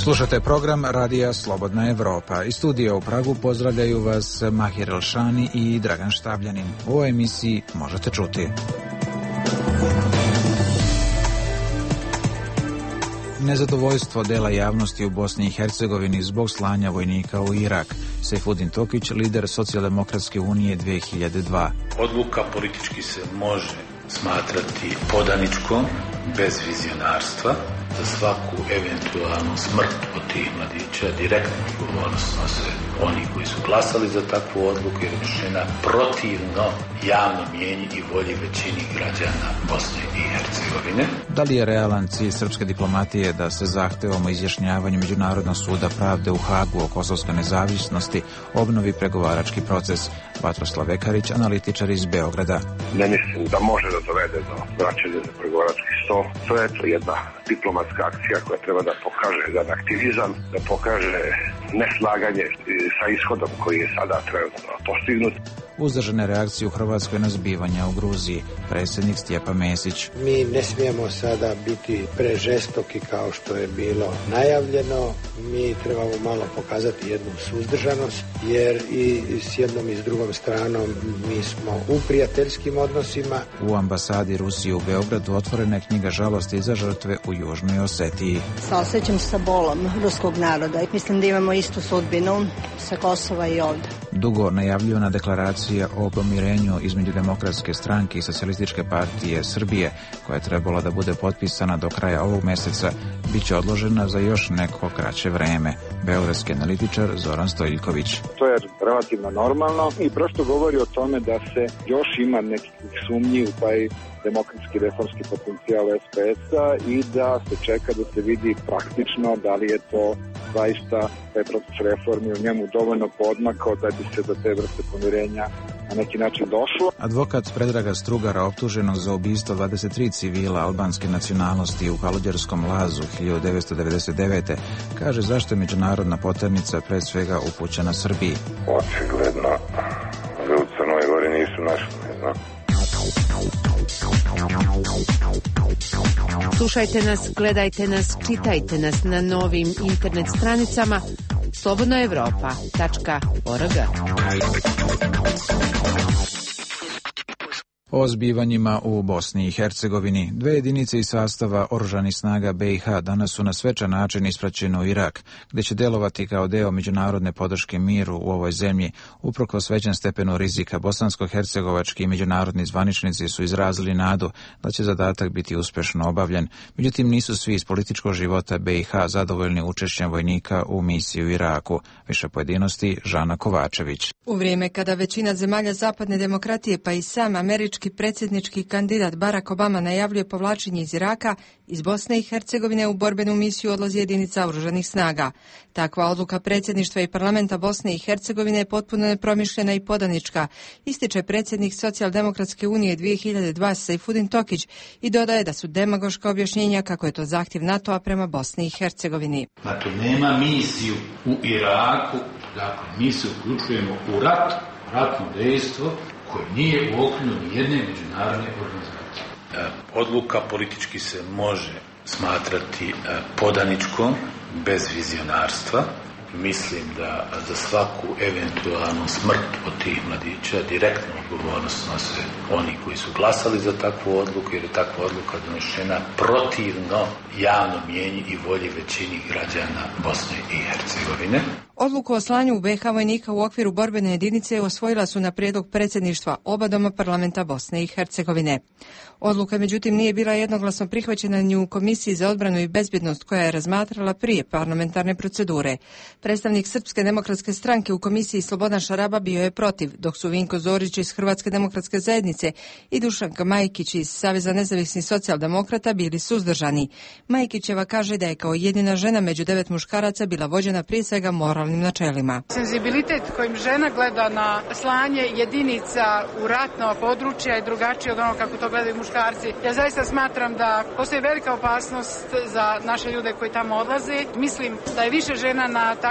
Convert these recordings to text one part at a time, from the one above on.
Slušate program Radija Slobodna Evropa. Iz studija u Pragu pozdravljaju vas Mahir Elšani i Dragan Štavljanin. U ovoj emisiji možete čuti: nezadovoljstvo dela javnosti u Bosni i Hercegovini zbog slanja vojnika u Irak. Sejfudin Tokić, lider Socijaldemokratske unije 2002. Odluka politički se može smatrati podaničkom, bez vizionarstva. Za svaku eventualnu smrt od tih mladića direktno odgovornost snose oni koji su glasali za takvu odluku, jer je donesena protivno javnom mjenju i volji većini građana Bosne i Hercegovine. Da li je realan cilj srpske diplomatije da se zahtevom o izjašnjavanju Međunarodnog suda pravde u Hagu o kosovskoj nezavisnosti obnovi pregovarački proces? Vatroslav Vekarić, analitičar iz Beograda. Ne mislim da može da dovede do vraćanja za pregovarački stol. To je jedna diplomatska akcija koja treba da pokaže jedan aktivizam, da pokaže neslaganje sa ishodom koji je sada trenutno postignut. Uzdržane reakcije u Hrvatskoj na zbivanja u Gruziji. Predsjednik Stjepan Mesić. Mi ne smijemo sada biti prežestoki kao što je bilo najavljeno. Mi trebamo malo pokazati jednu suzdržanost, jer i s jednom i s drugom stranom mi smo u prijateljskim odnosima. U ambasadi Rusije u Beogradu otvorena je knjiga žalosti za žrtve u Južnoj Osetiji. Saosjećam sa bolom ruskog naroda i mislim da imamo istu sudbinu sa Kosova i ovdje. Dugo najavljivana deklaracija o pomirenju između Demokratske stranke i Socijalističke partije Srbije, koja je trebala da bude potpisana do kraja ovog meseca, bit će odložena za još neko kraće vreme. Beogradski analitičar Zoran Stojiljković. To je relativno normalno i prosto govori o tome da se još ima nekih sumnji u taj demokratski reformski potencijal SPS-a i da se čeka da se vidi praktično da li je to zaista taj proces reformi u njemu dovoljno podmakao da bi se do te vrste pomirenja na neki način došlo. Advokat Predraga Strugara, optuženog za ubistvo 23 civila albanske nacionalnosti u Kaluđerskom Lazu 1999. kaže zašto je međunarodna poternica pre svega upućena Srbiji. Očigledno ga u Crnoj Gori nisu našli, ne znam. Slušajte nas, gledajte nas, čitajte nas na novim internet stranicama slobodnoevropa.org. O zbivanjima u Bosni i Hercegovini. Dve jedinice iz sastava oružanih snaga BiH danas su na svečan način ispraćene u Irak, gde će delovati kao deo međunarodne podrške miru u ovoj zemlji. Uprkos većem stepenu rizika, bosansko-hercegovački i međunarodni zvaničnici su izrazili nadu da će zadatak biti uspešno obavljen. Međutim, nisu svi iz političkog života BiH zadovoljni učešćem vojnika u misiji u Iraku. Više pojedinosti Žana Kovačević. U vrijeme kada većina zemalja zapadne demokratije pa i sam američki predsjednički kandidat Barack Obama najavljuje povlačenje iz Iraka, iz Bosne i Hercegovine u borbenu misiju odlazi jedinica oružanih snaga. Takva odluka predsjedništva i parlamenta Bosne i Hercegovine je potpuno nepromišljena i podanička, ističe predsjednik Socijaldemokratske unije 2002 Sejfudin Tokić i dodaje da su demagoška objašnjenja kako je to zahtjev NATO-a prema Bosni i Hercegovini. Dakle, nema misiju u Iraku, dakle, mi se uključujemo u ratno dejstvo koje nije u okviru nijedne međunarodne organizacije. Odluka politički se može smatrati podaničkom, bez vizionarstva. Mislim da za svaku eventualnu smrt od tih mladića direktno odgovornost snose oni koji su glasali za takvu odluku, jer je takva odluka donesena protivno javnom mjenju i volji većini građana Bosne i Hercegovine. Odluku o slanju u BiH vojnika u okviru borbene jedinice osvojila su na prijedlog predsjedništva oba doma parlamenta Bosne i Hercegovine. Odluka, međutim, nije bila jednoglasno prihvaćena ni u Komisiji za odbranu i bezbjednost koja je razmatrala prije parlamentarne procedure. Predstavnik Srpske demokratske stranke u Komisiji Slobodan Šaraba bio je protiv, dok su Vinko Zorić iz Hrvatske demokratske zajednice i Dušanka Majkić iz Saveza nezavisnih socijaldemokrata bili suzdržani. Majkićeva kaže da je kao jedina žena među 9 muškaraca bila vođena prije svega moralnim načelima. Senzibilitet kojim žena gleda na slanje jedinica u ratno područje je drugačije od onog kako to gledaju muškarci. Ja zaista smatram da postoji velika opasnost za naše ljude koji tamo odlaze. Mislim da je više žena na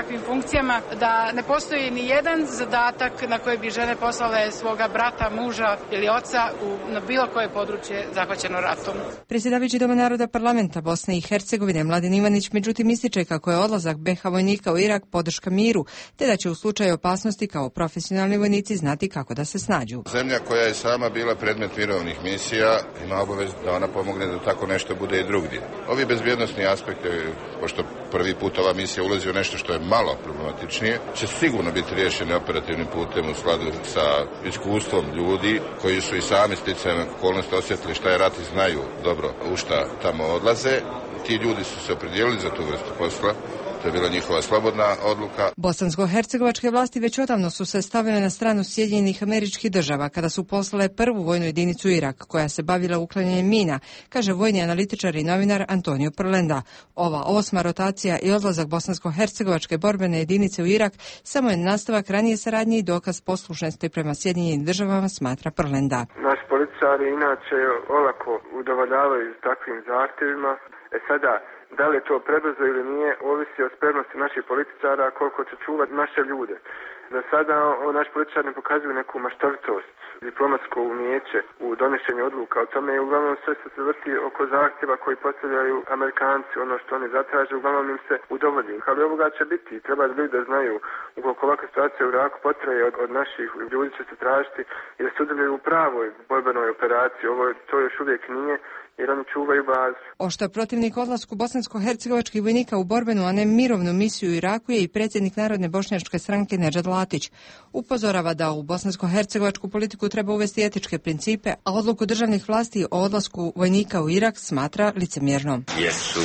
takvim funkcijama, da ne postoji ni jedan zadatak na koji bi žene poslale svoga brata, muža ili oca na bilo koje područje zahvaćeno ratom. Predsjedavajući Doma naroda parlamenta Bosne i Hercegovine Mladen Ivanić međutim ističe kako je odlazak BiH vojnika u Irak podrška miru, te da će u slučaju opasnosti kao profesionalni vojnici znati kako da se snađu. Zemlja koja je sama bila predmet mirovnih misija ima obavezu da ona pomogne da tako nešto bude i drugdje. Ovi bezbjednosni aspekti, pošto prvi put ova misija ulazi u nešto što je malo problematičnije, će sigurno biti riješeni operativnim putem u skladu sa iskustvom ljudi koji su i sami sticajem okolnosti osjetili šta je rat i znaju dobro u šta tamo odlaze. Ti ljudi su se opredijelili za tu vrstu posla. To je bila njihova slobodna odluka. Bosansko-hercegovačke vlasti već odavno su se stavile na stranu Sjedinjenih Američkih Država kada su poslale prvu vojnu jedinicu u Irak koja se bavila uklanjanjem mina, kaže vojni analitičar i novinar Antonio Prlenda. Ova 8. rotacija i odlazak bosansko-hercegovačke borbene jedinice u Irak samo je nastavak ranije saradnje i dokaz poslušnosti prema Sjedinjenim Državama, smatra Prlenda. Naši policari inače olako udovoljavaju takvim zahtjevima. Sada, da li je to prebrzo ili nije, ovisi o spremnosti naših političara koliko će čuvati naše ljude. Za sada naši političari ne pokazuju neku maštovitost, diplomatsko umijeće u donošenju odluka. O tome je uglavnom sve se vrti oko zahtjeva koji postavljaju Amerikanci, ono što oni zatraže, uglavnom im se udovolji. Ali ovoga će biti, treba da ljudi da znaju, ukoliko ovakva situacija u Iraku potraje od naših ljudi će se tražiti i da sudjeluju u pravoj borbenoj operaciji. Ovo to još uvijek nije, jer oni čuvaju bazu. Oštar protivnik odlasku bosansko-hercegovačkih vojnika u borbenu, a ne mirovnu misiju u Iraku je i predsjednik Narodne bošnjačke stranke Nedžad Latić. Upozorava da u bosansko-hercegovačku politiku treba uvesti etičke principe, a odluku državnih vlasti o odlasku vojnika u Irak smatra licemjernom. Jesu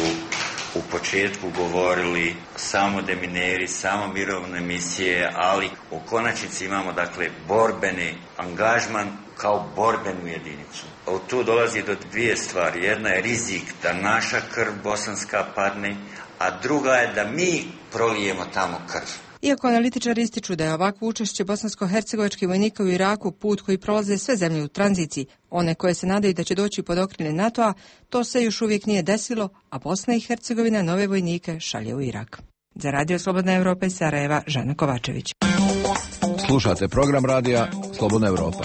u početku govorili samo demineri, samo mirovne misije, ali u konačnici imamo dakle borbeni angažman kao borbenu jedinicu. Tu dolazi do dvije stvari. Jedna je rizik da naša krv bosanska padne, a druga je da mi prolijemo tamo krv. Iako analitičari ističu da je ovakvo učešće bosansko-hercegovačkih vojnika u Iraku put koji prolaze sve zemlje u tranziciji, one koje se nadaju da će doći pod okrilje NATO-a, to se još uvijek nije desilo, a Bosna i Hercegovina nove vojnike šalje u Irak. Za Radio Slobodna Evropa iz Sarajeva, Žana Kovačević. Slušate program radija Slobodna Evropa.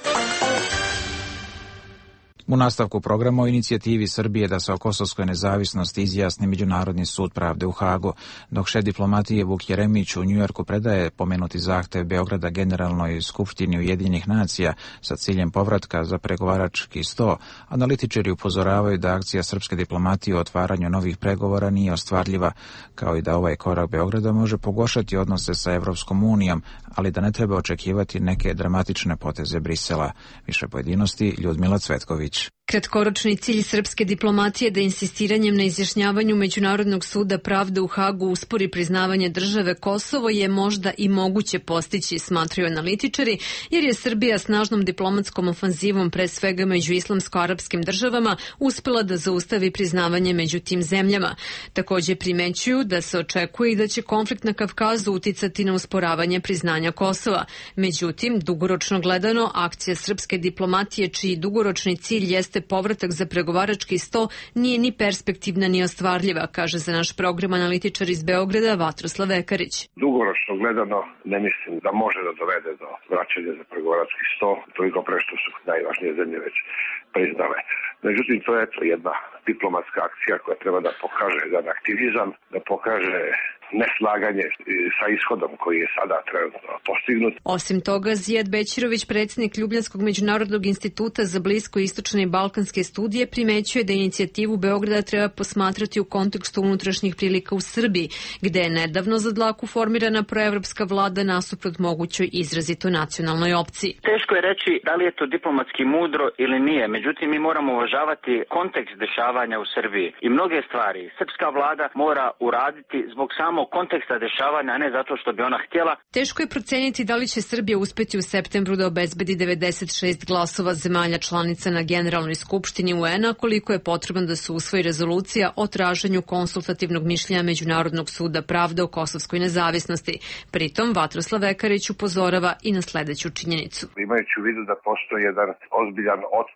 U nastavku programa o inicijativi Srbije da se o kosovskoj nezavisnosti izjasni Međunarodni sud pravde u Hagu, dok šef diplomatije Vuk Jeremić u Njujorku predaje pomenuti zahtev Beograda Generalnoj skupštini Ujedinjenih nacija sa ciljem povratka za pregovarački sto, analitičari upozoravaju da akcija srpske diplomatije o otvaranju novih pregovora nije ostvarljiva, kao i da ovaj korak Beograda može pogoršati odnose sa Evropskom unijom, ali da ne treba očekivati neke dramatične poteze Brisela. Više pojedinosti Ljudmila Cvetković. Kratkoročni cilj srpske diplomatije da insistiranjem na izjašnjavanju Međunarodnog suda pravde u Hagu uspori priznavanje države Kosovo je možda i moguće postići, smatraju analitičari, jer je Srbija snažnom diplomatskom ofanzivom pre svega među islamsko-arapskim državama uspela da zaustavi priznavanje među tim zemljama. Također primećuju da se očekuje i da će konflikt na Kavkazu uticati na usporavanje priznanja Kosova. Međutim, dugoročno gledano, akcija srpske diplomatije, čiji dugoročni cilj jeste povratak za pregovarački sto, nije ni perspektivna ni ostvarljiva, kaže za naš program analitičar iz Beograda Vatroslav Ekarić. Dugoročno gledano ne mislim da može da dovede do vraćanja za pregovarački sto, toliko pre što su najvažnije zemlje već priznale. Međutim, to je jedna diplomatska akcija koja treba da pokaže jedan aktivizam, da pokaže neslaganje sa ishodom koji je sada trenutno postignut. Osim toga, Zijad Bećirović, predsjednik Ljubljanskog međunarodnog instituta za blisko istočne i balkanske studije, primećuje da inicijativu Beograda treba posmatrati u kontekstu unutrašnjih prilika u Srbiji, gde je nedavno za dlaku formirana proevropska vlada nasuprot mogućoj izrazito nacionalnoj opciji. Teško je reći da li je to diplomatski mudro ili nije, međutim mi moramo uvažavati kontekst dešavanja u Srbiji i mnoge stvari srpska vlada mora uraditi zbog samog konteksta dešavanja, a ne zato što bi ona htjela. Teško je proceniti da li će Srbija uspeti u septembru da obezbedi 96 glasova zemalja članica na Generalnoj skupštini UN-a, koliko je potrebno da se usvoji rezolucija o traženju konsultativnog mišljenja Međunarodnog suda pravde o kosovskoj nezavisnosti. Pritom Vatroslav Ekarić upozorava i na sledeću činjenicu. Imajući u vidu da postoji jedan ozbiljan otpor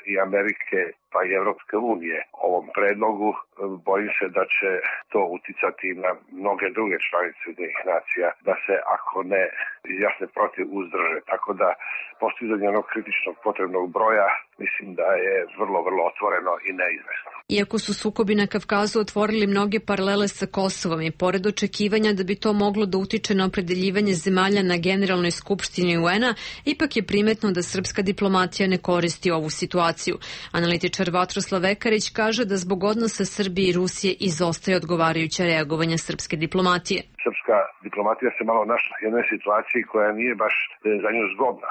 i Amerike pa i Evropske unije ovom predlogu, bojim se da će to uticati na mnoge druge članice Ujedinjenih nacija da se, ako ne izjasne protiv, uzdrže. Tako da postizanje onog kritičnog potrebnog broja mislim da je vrlo otvoreno i neizvesno. Iako su sukobi na Kavkazu otvorili mnoge paralele sa Kosovom i pored očekivanja da bi to moglo da utiče na opredeljivanje zemalja na Generalnoj skupštini UN-a, ipak je primetno da srpska diplomatija ne koristi ovu situaciju. Analitičar Vatroslav Ekarić kaže da zbog odnosa Srbije i Rusije izostaje odgovarajuće reagovanja srpske diplomatije. Srpska diplomatija se malo našla u jednoj situaciji koja nije baš za nju zgodna.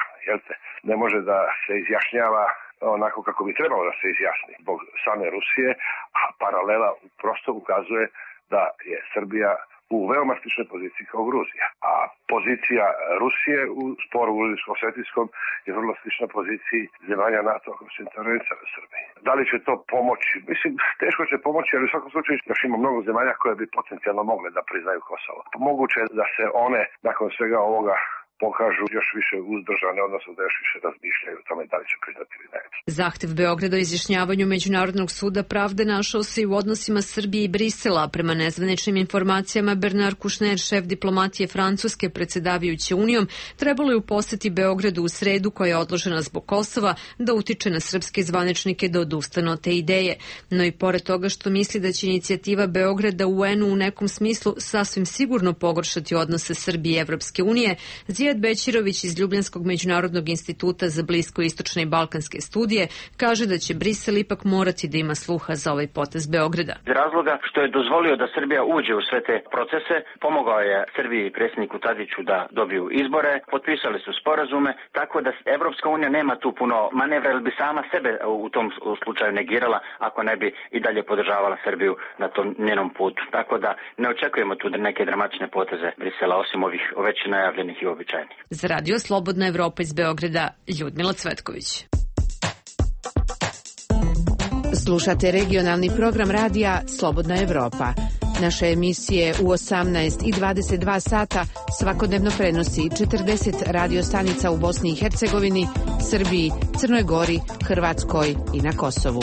Ne može da se izjašnjava onako kako bi trebalo da se izjasni zbog same Rusije, a paralela prosto ukazuje da je Srbija u veoma sličnoj poziciji kao Gruzija. A pozicija Rusije u sporu gruzijsko-srpskom je vrlo slična poziciji zemalja NATO ako se intervenira u Srbiji. Da li će to pomoći? Mislim, teško će pomoći, ali u svakom slučaju još ima mnogo zemalja koje bi potencijalno mogle da priznaju Kosovo. Moguće je da se one nakon svega ovoga pokažu još više uzdržane, odnosno da još više razmišljaju o tome da li će priznati ili ne. Zahtev Beograda o izjašnjavanju Međunarodnog suda pravde našao se i u odnosima Srbije i Brisela. Prema nezvaničnim informacijama, Bernard Kouchner, šef diplomatije Francuske predsedavajuće Unijom, trebalo je u poseti Beogradu u sredu, koja je odložena zbog Kosova, da utiče na srpske zvaničnike da odustanu od te ideje. No i pored toga što misli da će inicijativa Beograda u UN-u u nekom smislu sasvim sigurno pogoršati odnose Srbije i Evropske unije, Zijad Bećirović iz Ljubljanskog međunarodnog instituta za bliskoistočne i balkanske studije kaže da će Brisel ipak morati da ima sluha za ovaj potez Beograda. Iz razloga što je dozvolio da Srbija uđe u sve te procese, pomogao je Srbiji i predsjedniku Tadiću da dobiju izbore, potpisali su sporazume, tako da Evropska unija nema tu puno manevra, jer bi sama sebe u tom slučaju negirala ako ne bi i dalje podržavala Srbiju na tom njenom putu. Tako da ne očekujemo tu neke dramatične poteze Brisela, osim ovih već najavljenih i običajnih. Za Radio Slobodna Evropa iz Beograda, Ljudmila Cvetković. Slušate regionalni program radija Slobodna Evropa. Naše emisije u 18 i 22 sata svakodnevno prenosi 40 radiostanica u Bosni i Hercegovini, Srbiji, Crnoj Gori, Hrvatskoj i na Kosovu.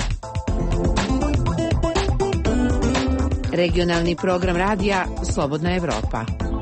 Regionalni program radija Slobodna Evropa.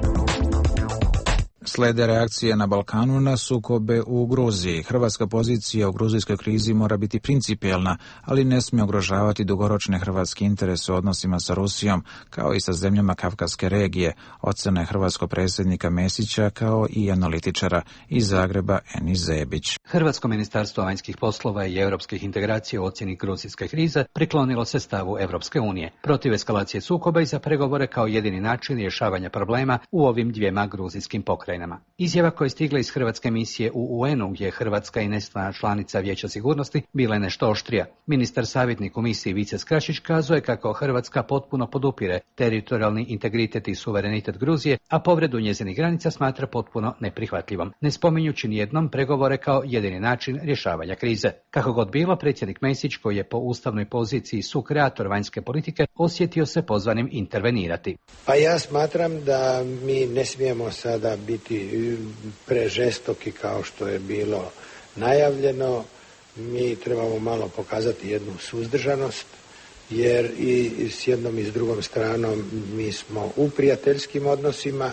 Slede reakcije na Balkanu na sukobe u Gruziji. Hrvatska pozicija u gruzijskoj krizi mora biti principijelna, ali ne smije ugrožavati dugoročne hrvatske interese u odnosima sa Rusijom, kao i sa zemljama Kavkaske regije, ocena je hrvatskog predsjednika Mesića kao i analitičara iz Zagreba Enis Zebić. Hrvatsko ministarstvo vanjskih poslova i europskih integracija u ocjeni gruzijske krize priklonilo se stavu Evropske unije, protiv eskalacije sukoba i za pregovore kao jedini način rješavanja problema u ovim dvijema gruzijskim pokrajinama. Izjava koja je stigla iz hrvatske misije u UN-u, gdje je Hrvatska i nestvana članica Vijeća sigurnosti, bila je nešto oštrija. Ministar savjetnik u misiji Vice Skrašić kazuje kako Hrvatska potpuno podupire teritorijalni integritet i suverenitet Gruzije, a povredu njezinih granica smatra potpuno neprihvatljivom, ne spominjući nijednom pregovore kao jedini način rješavanja krize. Kako god bilo, predsjednik Mesić, koji je po ustavnoj poziciji sukreator vanjske politike, osjetio se pozvanim intervenirati. Pa ja smatram da mi ne smijemo sada biti prežestoki kao što je bilo najavljeno. Mi trebamo malo pokazati jednu suzdržanost, jer i s jednom i s drugom stranom mi smo u prijateljskim odnosima,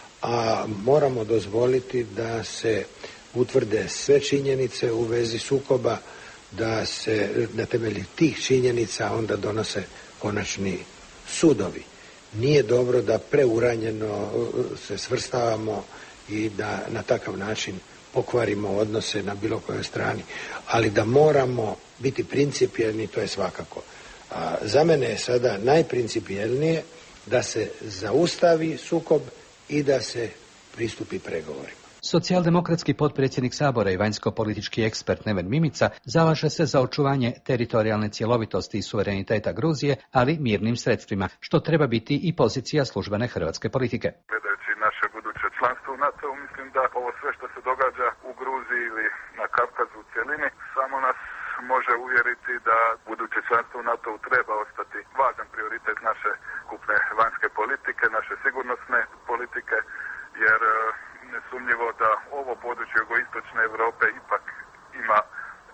a moramo dozvoliti da se utvrde sve činjenice u vezi sukoba, da se na temelju tih činjenica onda donose konačni sudovi. Nije dobro da preuranjeno se svrstavamo i da na takav način pokvarimo odnose na bilo kojoj strani, ali da moramo biti principijelni, to je svakako. Za mene je sada najprincipijelnije da se zaustavi sukob i da se pristupi pregovorima. Socijaldemokratski potpredsjednik Sabora i vanjsko-politički ekspert Neven Mimica zalaže se za očuvanje teritorijalne cjelovitosti i suvereniteta Gruzije, ali mirnim sredstvima, što treba biti i pozicija službene hrvatske politike. Gledajući naše buduće članstvo u NATO, mislim da ovo sve što se događa u Gruziji ili na Kavkazu u cjelini samo nas može uvjeriti da buduće članstvo u NATO treba ostati važan prioritet naše skupne vanjske politike, naše sigurnosne politike, jer nesumnjivo da ovo područje jugoistočne Europe ipak ima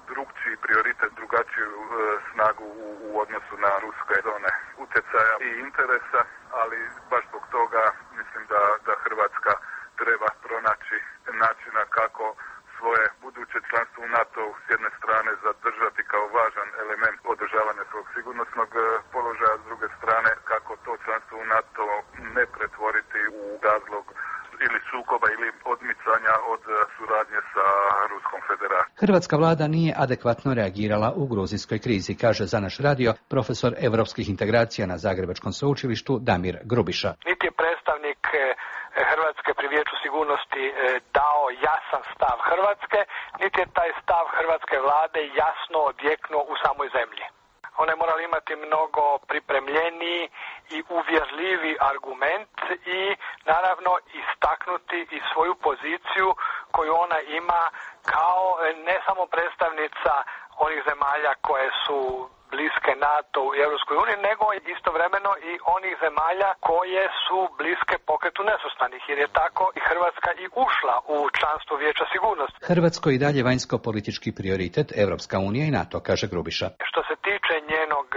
drugčiji prioritet, drugačiju snagu u odnosu na ruske zone utjecaja i interesa, ali baš zbog toga mislim da Hrvatska treba pronaći načina kako svoje buduće članstvo u NATO s jedne strane zadržati kao važan element održavanja svog sigurnosnog položaja, s druge strane kako to članstvo u NATO ne pretvoriti u razlog ili sukoba ili odmicanja od suradnje sa Ruskom federacijom. Hrvatska vlada nije adekvatno reagirala u gruzijskoj krizi, kaže za naš radio profesor evropskih integracija na Zagrebačkom sveučilištu Damir Grubiša. Niti je predstavnik Hrvatske pri Vijeću sigurnosti dao jasan stav Hrvatske, niti je taj stav hrvatske vlade jasno odjeknuo u samoj zemlji. Ona je morala imati mnogo pripremljeniji i uvjerljivi argument i naravno istaknuti i svoju poziciju koju ona ima kao ne samo predstavnica onih zemalja koje su bliske NATO i Europskoj uniji, nego istovremeno i onih zemalja koje su bliske pokretu nesvrstanih, jer je tako i Hrvatska i ušla u članstvo Vijeća sigurnosti. Hrvatsko i dalje vanjsko-politički prioritet Europska unija i NATO, kaže Grubiša. Što se tiče njenog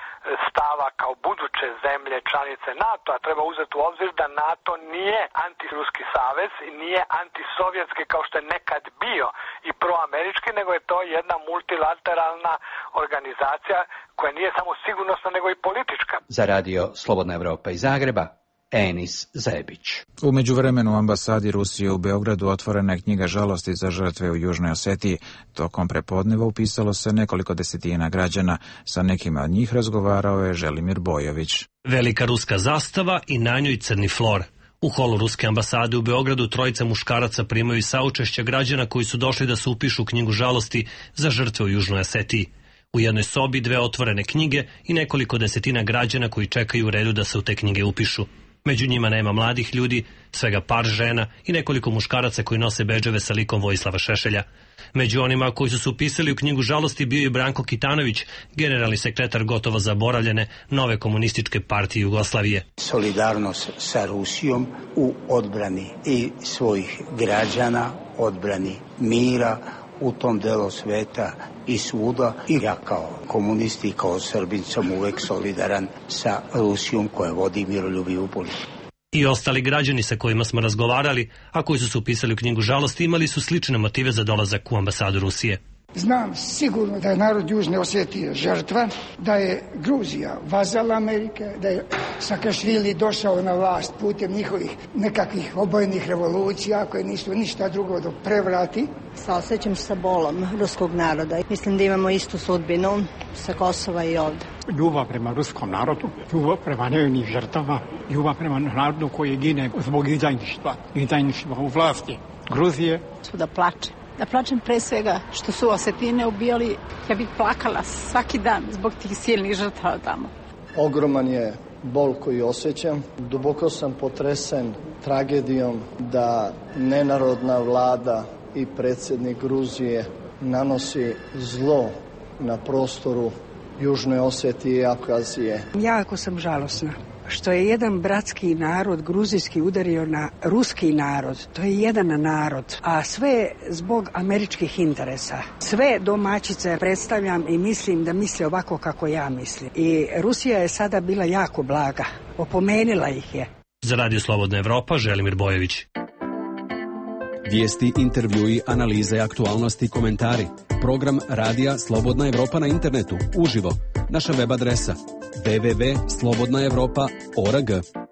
stava kao buduće zemlje članice NATO-a, treba uzeti u obzir da NATO nije antiruski savez i nije antisovjetski kao što je nekad bio i proamerički, nego je to jedna multilateralna organizacija koja nije samo sigurnosna nego i politička. Za radio Slobodna Evropa iz Zagreba, Enis Zebić. U međuvremenu u ambasadi Rusije u Beogradu otvorena je knjiga žalosti za žrtve u Južnoj Osetiji. Tokom prepodneva upisalo se nekoliko desetina građana. Sa nekima od njih razgovarao je Želimir Bojović. Velika ruska zastava i na njoj crni flor. U holu ruske ambasade u Beogradu trojica muškaraca primaju saučešće građana koji su došli da se upišu u knjigu žalosti za žrtve u Južnoj Osetiji. U jednoj sobi 2 otvorene knjige i nekoliko desetina građana koji čekaju u redu da se u te knjige upišu. Među njima nema mladih ljudi, svega par žena i nekoliko muškaraca koji nose bedževe sa likom Vojislava Šešelja. Među onima koji su se upisali u knjigu žalosti bio je Branko Kitanović, generalni sekretar gotovo zaboravljene nove komunističke partije Jugoslavije. Solidarnost sa Rusijom u odbrani i svojih građana, odbrani mira u tom delu sveta i svuda. I ja kao komunist i kao Srbin sam uvek solidaran sa Rusijom koja vodi miroljubivu politiku. I ostali građani sa kojima smo razgovarali, a koji su se upisali u knjigu žalosti, imali su slične motive za dolazak u ambasadu Rusije. Znam sigurno da je narod Južne Osetije žrtva, da je Gruzija vazal Amerike, da je Sakašvili došao na vlast putem njihovih nekakvih obojenih revolucija koje nisu ništa drugo do prevrati. Saosećam sa bolom ruskog naroda. Mislim da imamo istu sudbinu sa Kosova i ovde. Ljubav prema ruskom narodu, ljubav prema nevinih žrtava, ljubav prema narodu koji gine zbog izdajništva u vlasti Gruzije. Da plačem. Da plačem pre svega što su Osetine ubijali, ja bih plakala svaki dan zbog tih silnih žrtava tamo. Ogroman je bol koji osjećam. Duboko sam potresen tragedijom da nenarodna vlada i predsjednik Gruzije nanosi zlo na prostoru Južne Osetije i Abhazije. Jako sam žalosna što je jedan bratski narod gruzijski udario na ruski narod. To je jedan narod, a sve zbog američkih interesa. Sve domaćice predstavljam i mislim da misle ovako kako ja mislim. I Rusija je sada bila jako blaga. Opomenila ih je. Za radio Slobodna Evropa, Želimir Bojović. Vijesti, intervjui, analize, aktualnosti i komentari. Program Radija Slobodna Evropa na internetu, uživo. Naša web adresa www.slobodnaevropa.org.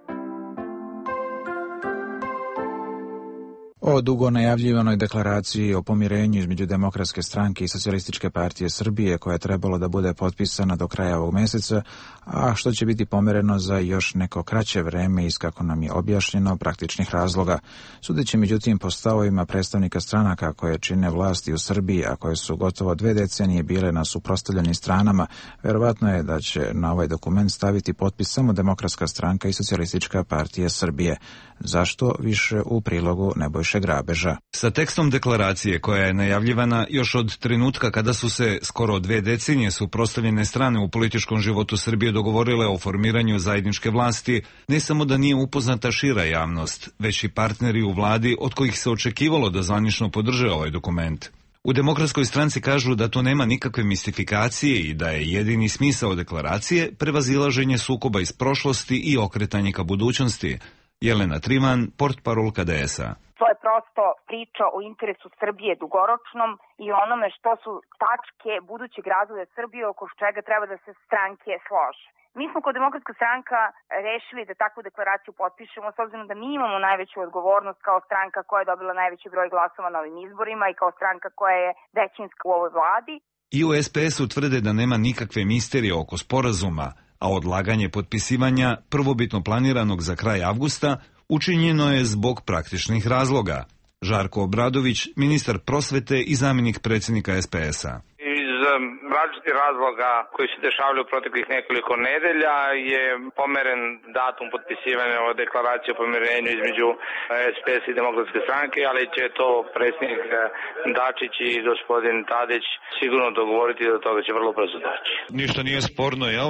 O dugo najavljivanoj deklaraciji o pomirenju između Demokratske stranke i Socijalističke partije Srbije, koja je trebalo da bude potpisana do kraja ovog meseca, a što će biti pomereno za još neko kraće vreme iz, kako nam je objašnjeno, praktičnih razloga. Sudeći međutim po stavovima predstavnika stranaka koje čine vlasti u Srbiji, a koje su gotovo 2 decenije bile na suprotstavljenim stranama, verovatno je da će na ovaj dokument staviti potpis samo Demokratska stranka i Socijalistička partija Srbije. Zašto? Više u prilogu Nebojše Grabeža. Sa tekstom deklaracije koja je najavljivana još od trenutka kada su se skoro 2 decenije suprotstavljene strane u političkom životu Srbije dogovorile o formiranju zajedničke vlasti, ne samo da nije upoznata šira javnost, već i partneri u vladi od kojih se očekivalo da zvanično podrže ovaj dokument. U Demokratskoj stranci kažu da tu nema nikakve mistifikacije i da je jedini smisao deklaracije prevazilaženje sukoba iz prošlosti i okretanje ka budućnosti. Jelena Trivan, portparolka DS-a. To je prosto priča o interesu Srbije dugoročnom i onome što su tačke budućeg razvoja Srbije oko čega treba da se stranke slože. Mi smo kao Demokratska stranka rešili da takvu deklaraciju potpišemo s obzirom da mi imamo najveću odgovornost kao stranka koja je dobila najveći broj glasova na ovim izborima i kao stranka koja je većinska u ovoj vladi. I u SPS-u tvrde da nema nikakve misterije oko sporazuma, a odlaganje potpisivanja, prvobitno planiranog za kraj avgusta, učinjeno je zbog praktičnih razloga. Žarko Obradović, ministar prosvete i zamjenik predsjednika SPS-a. Različitih razloga koji se dešavaju u proteklih nekoliko nedelja je pomeren datum potpisivanja o deklaraciji o pomirenju između SPS i Demokratske stranke, ali će to predsjednik Dačić i gospodin Tadić sigurno dogovoriti da do toga će vrlo brzo doći. Ništa nije sporno, jel?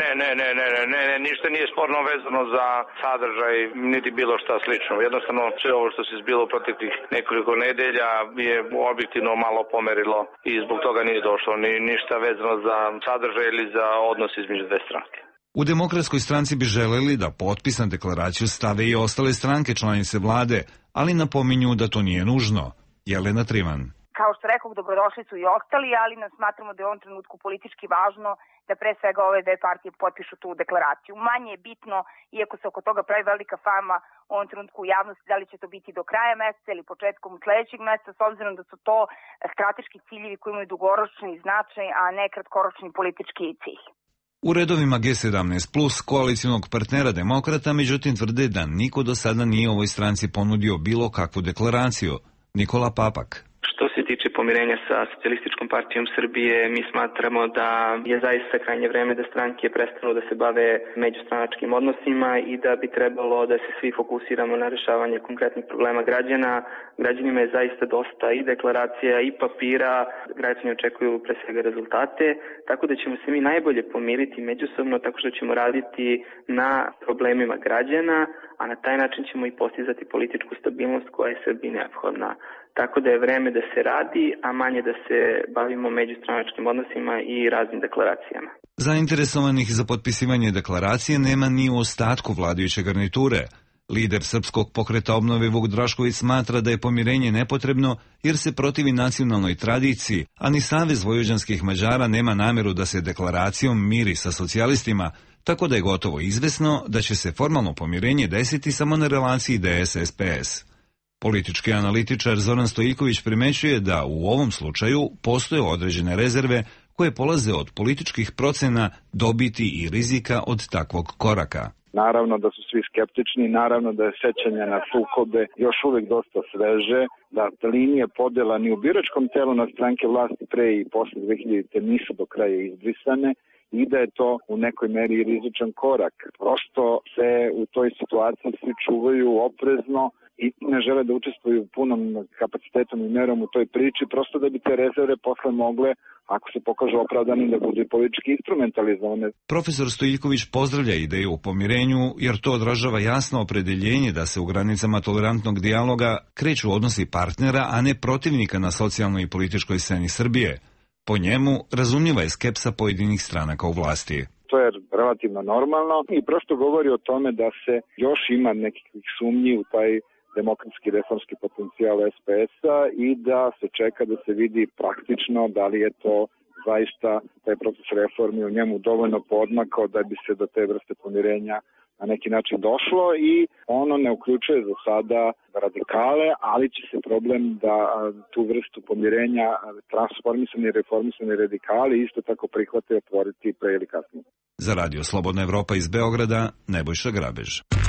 Ne, ništa nije sporno vezano za sadržaj, niti bilo šta slično. Jednostavno sve ovo što se zbilo u proteklih nekoliko nedelja je objektivno malo pomerilo i zbog toga nije došlo ni ništa vezano za sadržaj ili za odnos između dve stranke. U Demokratskoj stranci bi želeli da potpis na deklaraciju stave i ostale stranke članice vlade, ali napominju da to nije nužno. Jelena Trivan. Kao što rekao, dobrodošli su i ostali, ali nam smatramo da je u ovom trenutku politički važno da pre svega ove dve partije potpišu tu deklaraciju. Manje je bitno, iako se oko toga pravi velika fama u ovom trenutku u javnosti, da li će to biti do kraja meseca ili početkom sledećeg meseca, s obzirom da su to strateški ciljevi koji imaju dugoročni značaj, a ne kratkoročni politički cilj. U redovima G17 plus koalicijnog partnera Demokrata, međutim, tvrde da niko do sada nije ovoj stranci ponudio bilo kakvu deklaraciju. Nikola Papak. Što se tiče pomirenja sa Socijalističkom partijom Srbije, mi smatramo da je zaista krajnje vreme da stranke prestanu da se bave međustranačkim odnosima i da bi trebalo da se svi fokusiramo na rešavanje konkretnih problema građana. Građanima je zaista dosta i deklaracija i papira, građani očekuju pre svega rezultate, tako da ćemo se mi najbolje pomiriti međusobno tako što ćemo raditi na problemima građana, a na taj način ćemo i postizati političku stabilnost koja je Srbiji neophodna. Tako da je vreme da se radi, a manje da se bavimo međustranačkim odnosima i raznim deklaracijama. Zainteresovanih za potpisivanje deklaracije nema ni u ostatku vladajuće garniture. Lider Srpskog pokreta obnove Vuk Drašković smatra da je pomirenje nepotrebno jer se protivi nacionalnoj tradiciji, a ni Savez vojvođanskih Mađara nema nameru da se deklaracijom miri sa socijalistima, tako da je gotovo izvesno da će se formalno pomirenje desiti samo na relaciji DS-SPS. Politički analitičar Zoran Stojiljković primećuje da u ovom slučaju postoje određene rezerve koje polaze od političkih procena dobiti i rizika od takvog koraka. Naravno da su svi skeptični, naravno da je sećanje na sukobe još uvek dosta sveže, da linije podela ni u biračkom telu na stranke vlasti pre i posle 2000. nisu do kraja izbrisane i da je to u nekoj meri rizičan korak. Prosto se u toj situaciji svi čuvaju oprezno i ne žele da učestvuju punom kapacitetom i merom u toj priči, prosto da bi te rezerve posle mogle, ako se pokaže opravdani, da budu politički instrumentalizovane. Profesor Stojiljković pozdravlja ideju o pomirenju, jer to odražava jasno opredeljenje da se u granicama tolerantnog dijaloga kreću odnosi partnera, a ne protivnika na socijalnoj i političkoj sceni Srbije. Po njemu, razumljiva je skepsa pojedinih stranaka u vlasti. To je relativno normalno i prosto govori o tome da se još ima nekih sumnji u taj demokratski reformski potencijal SPS-a i da se čeka da se vidi praktično da li je to zaista taj proces reformi u njemu dovoljno poodmakao da bi se do te vrste pomirenja na neki način došlo i ono ne uključuje za sada radikale, ali će se problem da tu vrstu pomirenja transformisani i reformisani radikali isto tako prihvate i otvoriti pre ili kasnije. Za Radio Slobodna Evropa iz Beograda, Nebojša Grabež.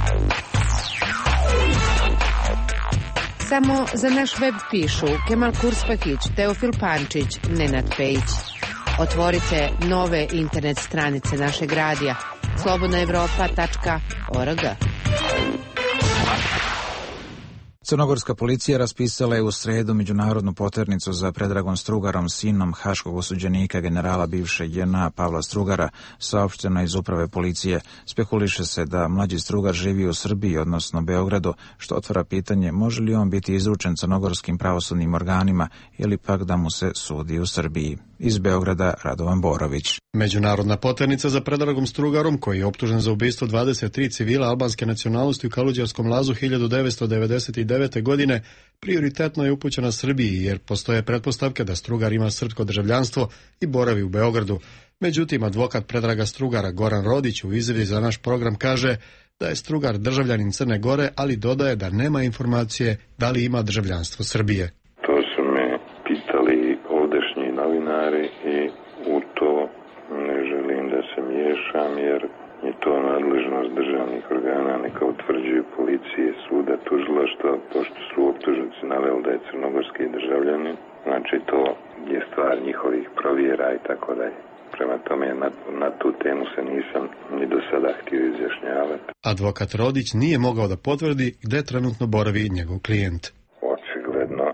Samo za naš web pišu Kemal Kurspahić, Teofil Pančić, Nenad Pejić. Otvorite nove internet stranice našeg radija slobodnaevropa.org. Crnogorska policija raspisala je u sredu međunarodnu poternicu za Predragom Strugarom, sinom haškog osuđenika generala bivše JNA Pavla Strugara, saopšteno iz uprave policije. Spekuliše se da mlađi Strugar živi u Srbiji, odnosno Beogradu, što otvara pitanje može li on biti izručen crnogorskim pravosudnim organima ili pak da mu se sudi u Srbiji. Iz Beograda Radovan Borović. Međunarodna poternica za Predragom Strugarom, koji je optužen za ubistvo 23 civila albanske nacionalnosti u Kaluđerskom lazu 1999. godine, prioritetno je upućena Srbiji, jer postoje pretpostavke da Strugar ima srpsko državljanstvo i boravi u Beogradu. Međutim, advokat Predraga Strugara Goran Rodić u izjavi za naš program kaže da je Strugar državljanin Crne Gore, ali dodaje da nema informacije da li ima državljanstvo Srbije. To su me pitali ovdešnji novinari i u to ne želim da se miješam, jer je to nadležnost državnih organa, neka utvrđuju policije, suda, tužilaštva, pošto su optužnici naveli da je crnogorski državljanin, znači to je stvar njihovih provjera i tako dalje. Prema tome, na tu temu se nisam ni do sada htio izjašnjavati. Advokat Rodić nije mogao da potvrdi gde trenutno boravi njegov klijent. Očigledno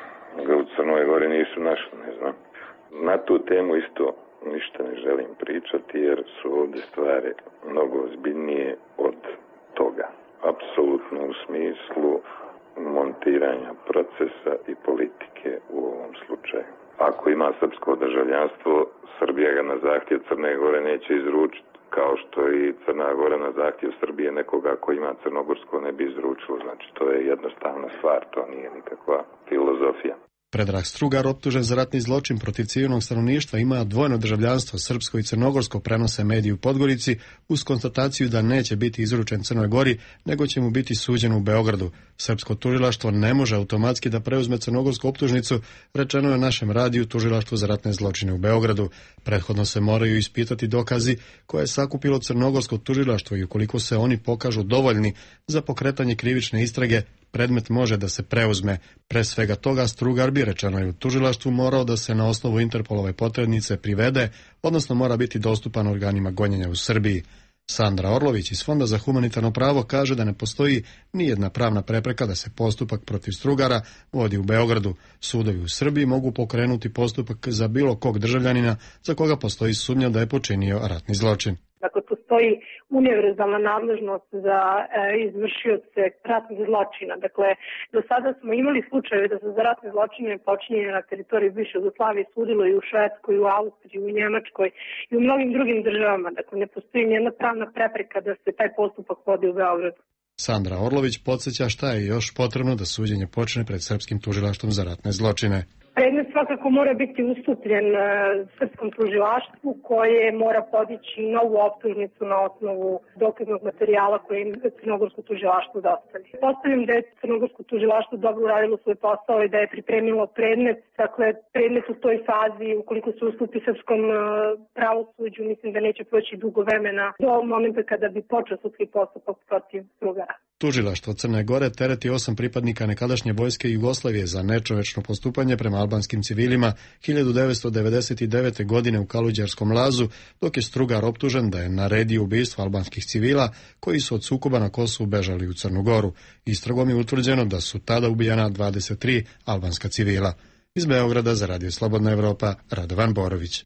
ga u Crnoj Gori nisu našli, ne znam. Na tu temu isto ništa ne želim pričati, jer su ovdje stvari mnogo ozbiljnije od toga. Apsolutno u smislu montiranja procesa i politike u ovom slučaju. Ako ima srpsko državljanstvo, Srbija ga na zahtjev Crne Gore neće izručiti, kao što i Crna Gora na zahtjev Srbije nekoga ko ima crnogorsko ne bi izručilo. Znači, to je jednostavna stvar, to nije nikakva filozofija. Predrag Strugar, optužen za ratni zločin protiv civilnog stanovništva, ima dvojno državljanstvo, srpsko i crnogorsko, prenose mediji u Podgorici, uz konstataciju da neće biti izručen Crnoj Gori, nego će mu biti suđen u Beogradu. Srpsko tužilaštvo ne može automatski da preuzme crnogorsku optužnicu, rečeno je našem radiju Tužilaštvo za ratne zločine u Beogradu. Prethodno se moraju ispitati dokazi koje je sakupilo crnogorsko tužilaštvo i ukoliko se oni pokažu dovoljni za pokretanje krivične istrage, predmet može da se preuzme. Pre svega toga, Strugar bi, rečeno je u tužilaštvu, morao da se na osnovu Interpolove poternice privede, odnosno mora biti dostupan organima gonjenja u Srbiji. Sandra Orlović iz Fonda za humanitarno pravo kaže da ne postoji nijedna pravna prepreka da se postupak protiv Strugara vodi u Beogradu. Sudovi u Srbiji mogu pokrenuti postupak za bilo kog državljanina za koga postoji sumnja da je počinio ratni zločin. Dakle, postoji univerzalna nadležnost za izvršioce ratnih zločina. Dakle, do sada smo imali slučajeve da se za ratne zločine počinjene na teritoriji bivše Jugoslavije sudilo i u Švedskoj, i u Austriji, i u Njemačkoj i u mnogim drugim državama. Dakle, ne postoji nijedna pravna prepreka da se taj postupak vodi u Beogradu. Sandra Orlović podsjeća šta je još potrebno da suđenje počne pred Srpskim tužilaštvom za ratne zločine. Predmet svakako mora biti ustupljen srpskom tužilaštvu koje mora podići novu optužnicu na osnovu dokaznog materijala koje im crnogorsko tužilaštvo dostavi. Postavljam da je crnogorsko tužilaštvo dobro uradilo svoj posao i da je pripremilo predmet. Dakle, predmet u toj fazi, ukoliko se ustupi srpskom pravosuđu, mislim da neće proći dugo vremena do momenta kada bi počeo sudski postupak protiv Strugara. Tužilaštvo Crne Gore tereti 8 pripadnika nekadašnje vojske Jugoslavije za nečovečno postupanje prema albanskim civilima 1999. godine u Kaluđerskom lazu, dok je Strugar optužen da je naredio ubistvo albanskih civila koji su od sukoba na Kosovu bežali u Crnu Goru. Istragom je utvrđeno da su tada ubijana 23 albanska civila. Iz Beograda za Radio Slobodna Evropa, Radovan Borović.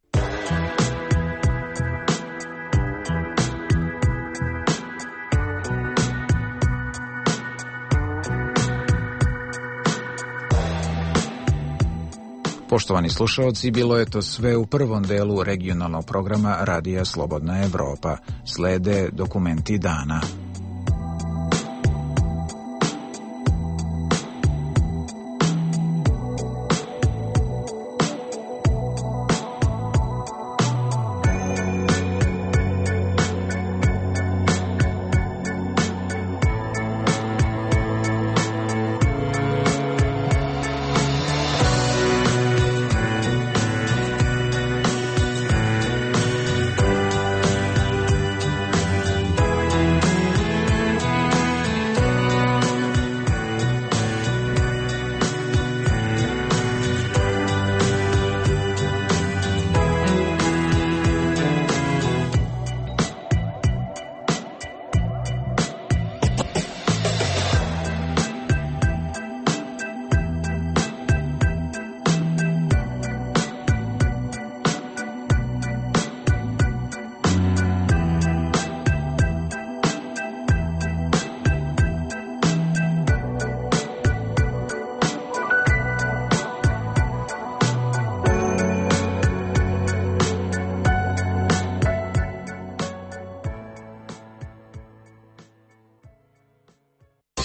Poštovani slušaoci, bilo je to sve u prvom delu regionalnog programa Radija Slobodna Evropa. Slede dokumenti dana.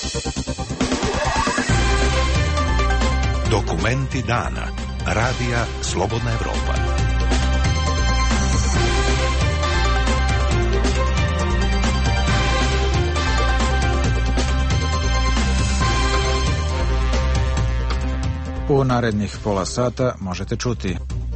Dokumenti dana. Radija Slobodna Evropa. U narednih pola sata možete čuti: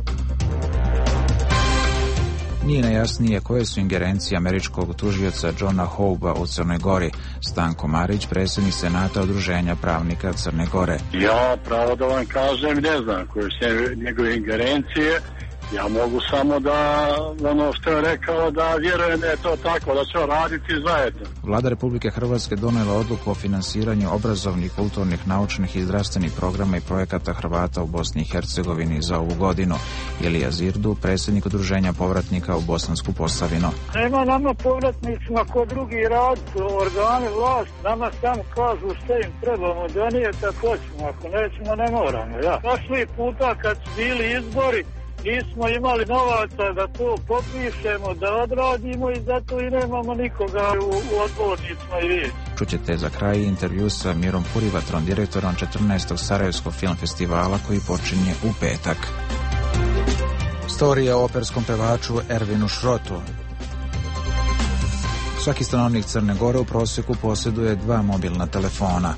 nije najjasnije koje su ingerencije američkog tužioca Johna Houba u Crnoj Gori. Stanko Marić, predsjednik Senata Udruženja pravnika Crne Gore. Ja, pravo da vam kažem, ne znam koje su njegove ingerencije. Ja mogu samo da, ono što je rekao, da vjerujem da je to tako, da će raditi zajedno. Vlada Republike Hrvatske donijela odluku o finansiranju obrazovnih, kulturnih, naučnih i zdravstvenih programa i projekata Hrvata u Bosni i Hercegovini za ovu godinu. Ilija Zirdu, predsjednik Udruženja povratnika u Bosansku Posavinu. Nema nama povratnicima ko drugi rad, organi vlast, nama samo kažu što im trebamo donijeti, ako hoćemo, ako nećemo ne moramo. Ja. Prošli puta kad su bili izbori, nismo imali novaca da to popišemo, da odradimo i zato i nemamo nikoga u odbornicima i vijeću. Čućete za kraj intervju sa Mirom Purivatrom, direktorom 14. Sarajevskog film festivala koji počinje u petak. Storija o operskom pevaču Ervinu Šrotu. Svaki stanovnik Crne Gore u prosjeku posjeduje 2 mobilna telefona.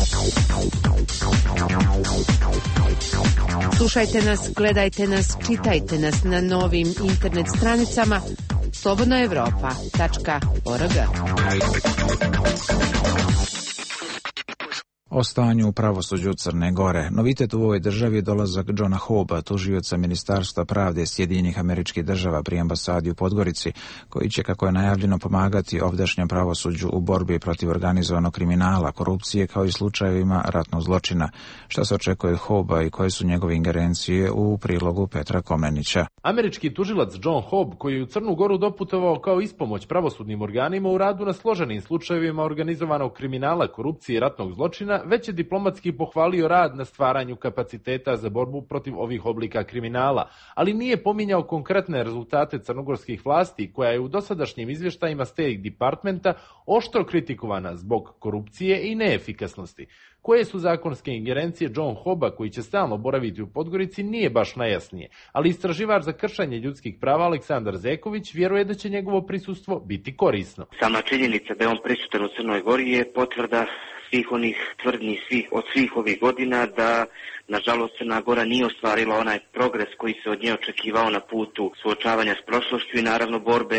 Slušajte nas, gledajte nas, čitajte nas na novim internet stranicama slobodnoevropa.org. O stanju u pravosuđu Crne Gore. Novitet u ovoj državi je dolazak Johna Houba, tužioca Ministarstva pravde Sjedinjenih Američkih Država pri ambasadi u Podgorici, koji će, kako je najavljeno, pomagati ovdašnjem pravosuđu u borbi protiv organizovanog kriminala, korupcije kao i slučajevima ratnog zločina. Šta se očekuje od Houba i koje su njegove ingerencije u prilogu Petra Komlenića? Američki tužilac John Houb, koji je u Crnu Goru doputovao kao ispomoć pravosudnim organima u radu na složenim slučajevima organizovanog kriminala, korupcije i ratnog zločina, već je diplomatski pohvalio rad na stvaranju kapaciteta za borbu protiv ovih oblika kriminala, ali nije pominjao konkretne rezultate crnogorskih vlasti, koja je u dosadašnjim izvještajima State Departmenta oštro kritikovana zbog korupcije i neefikasnosti. Koje su zakonske ingerencije John Houba, koji će stalno boraviti u Podgorici, nije baš najjasnije, ali istraživač za kršenje ljudskih prava Aleksandar Zeković vjeruje da će njegovo prisustvo biti korisno. Sama činjenica da je on prisutan u Crnoj Gori je potvrda svih onih tvrdnji od svih ovih godina da, nažalost, Crna Gora nije ostvarila onaj progres koji se od nje očekivao na putu suočavanja s prošlošću i naravno borbe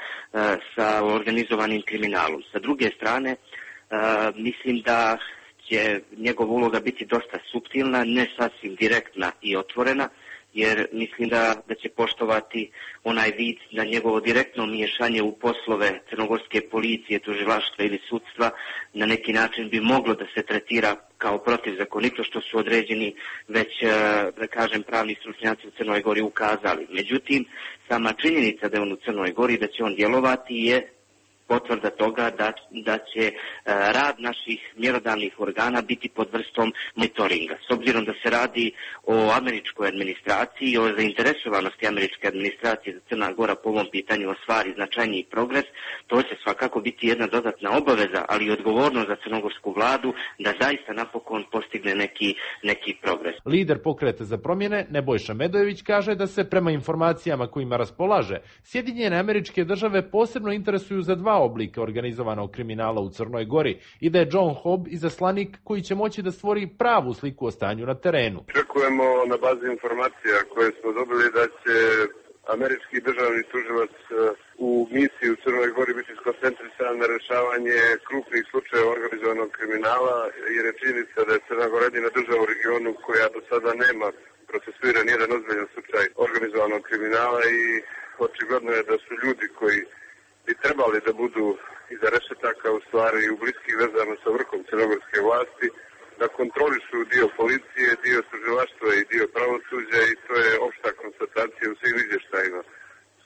sa organizovanim kriminalom. Sa druge strane, mislim da će njegova uloga biti dosta suptilna, ne sasvim direktna i otvorena, jer mislim da će poštovati onaj vid da njegovo direktno miješanje u poslove crnogorske policije, tužilaštva ili sudstva na neki način bi moglo da se tretira kao protivzakonito, što su određeni već, da kažem, pravni stručnjaci u Crnoj Gori ukazali. Međutim, sama činjenica da je on u Crnoj Gori, da će on djelovati, je potvrda toga da će rad naših mjerodavnih organa biti pod vrstom monitoringa. S obzirom da se radi o američkoj administraciji i o zainteresovanosti američke administracije da Crna Gora po ovom pitanju ostvari značajniji progres, to će svakako biti jedna dodatna obaveza, ali i odgovornost za crnogorsku vladu da zaista napokon postigne neki progres. Lider Pokreta za promjene Nebojša Medojević kaže da se prema informacijama kojima raspolaže, Sjedinjene Američke Države posebno interesuju za 2 oblika organizovanog kriminala u Crnoj Gori i da je John Houb izaslanik koji će moći da stvori pravu sliku o stanju na terenu. Očekujemo na bazi informacija koje smo dobili da će američki državni tužilac u misiji u Crnoj Gori biti skoncentrisan na rješavanje krupnih slučajeva organizovanog kriminala, jer je činjenica da je Crna Gora jedina država u regionu koja do sada nema procesuiran jedan ozbiljan slučaj organizovanog kriminala i očigledno je da su ljudi koji bi trebali da budu iza rešetaka u stvari u bliskih vezama sa vrhom crnogorske vlasti, da kontrolišu dio policije, dio tužilaštva i dio pravosuđa i to je opšta konstatacija u svim izvještajima.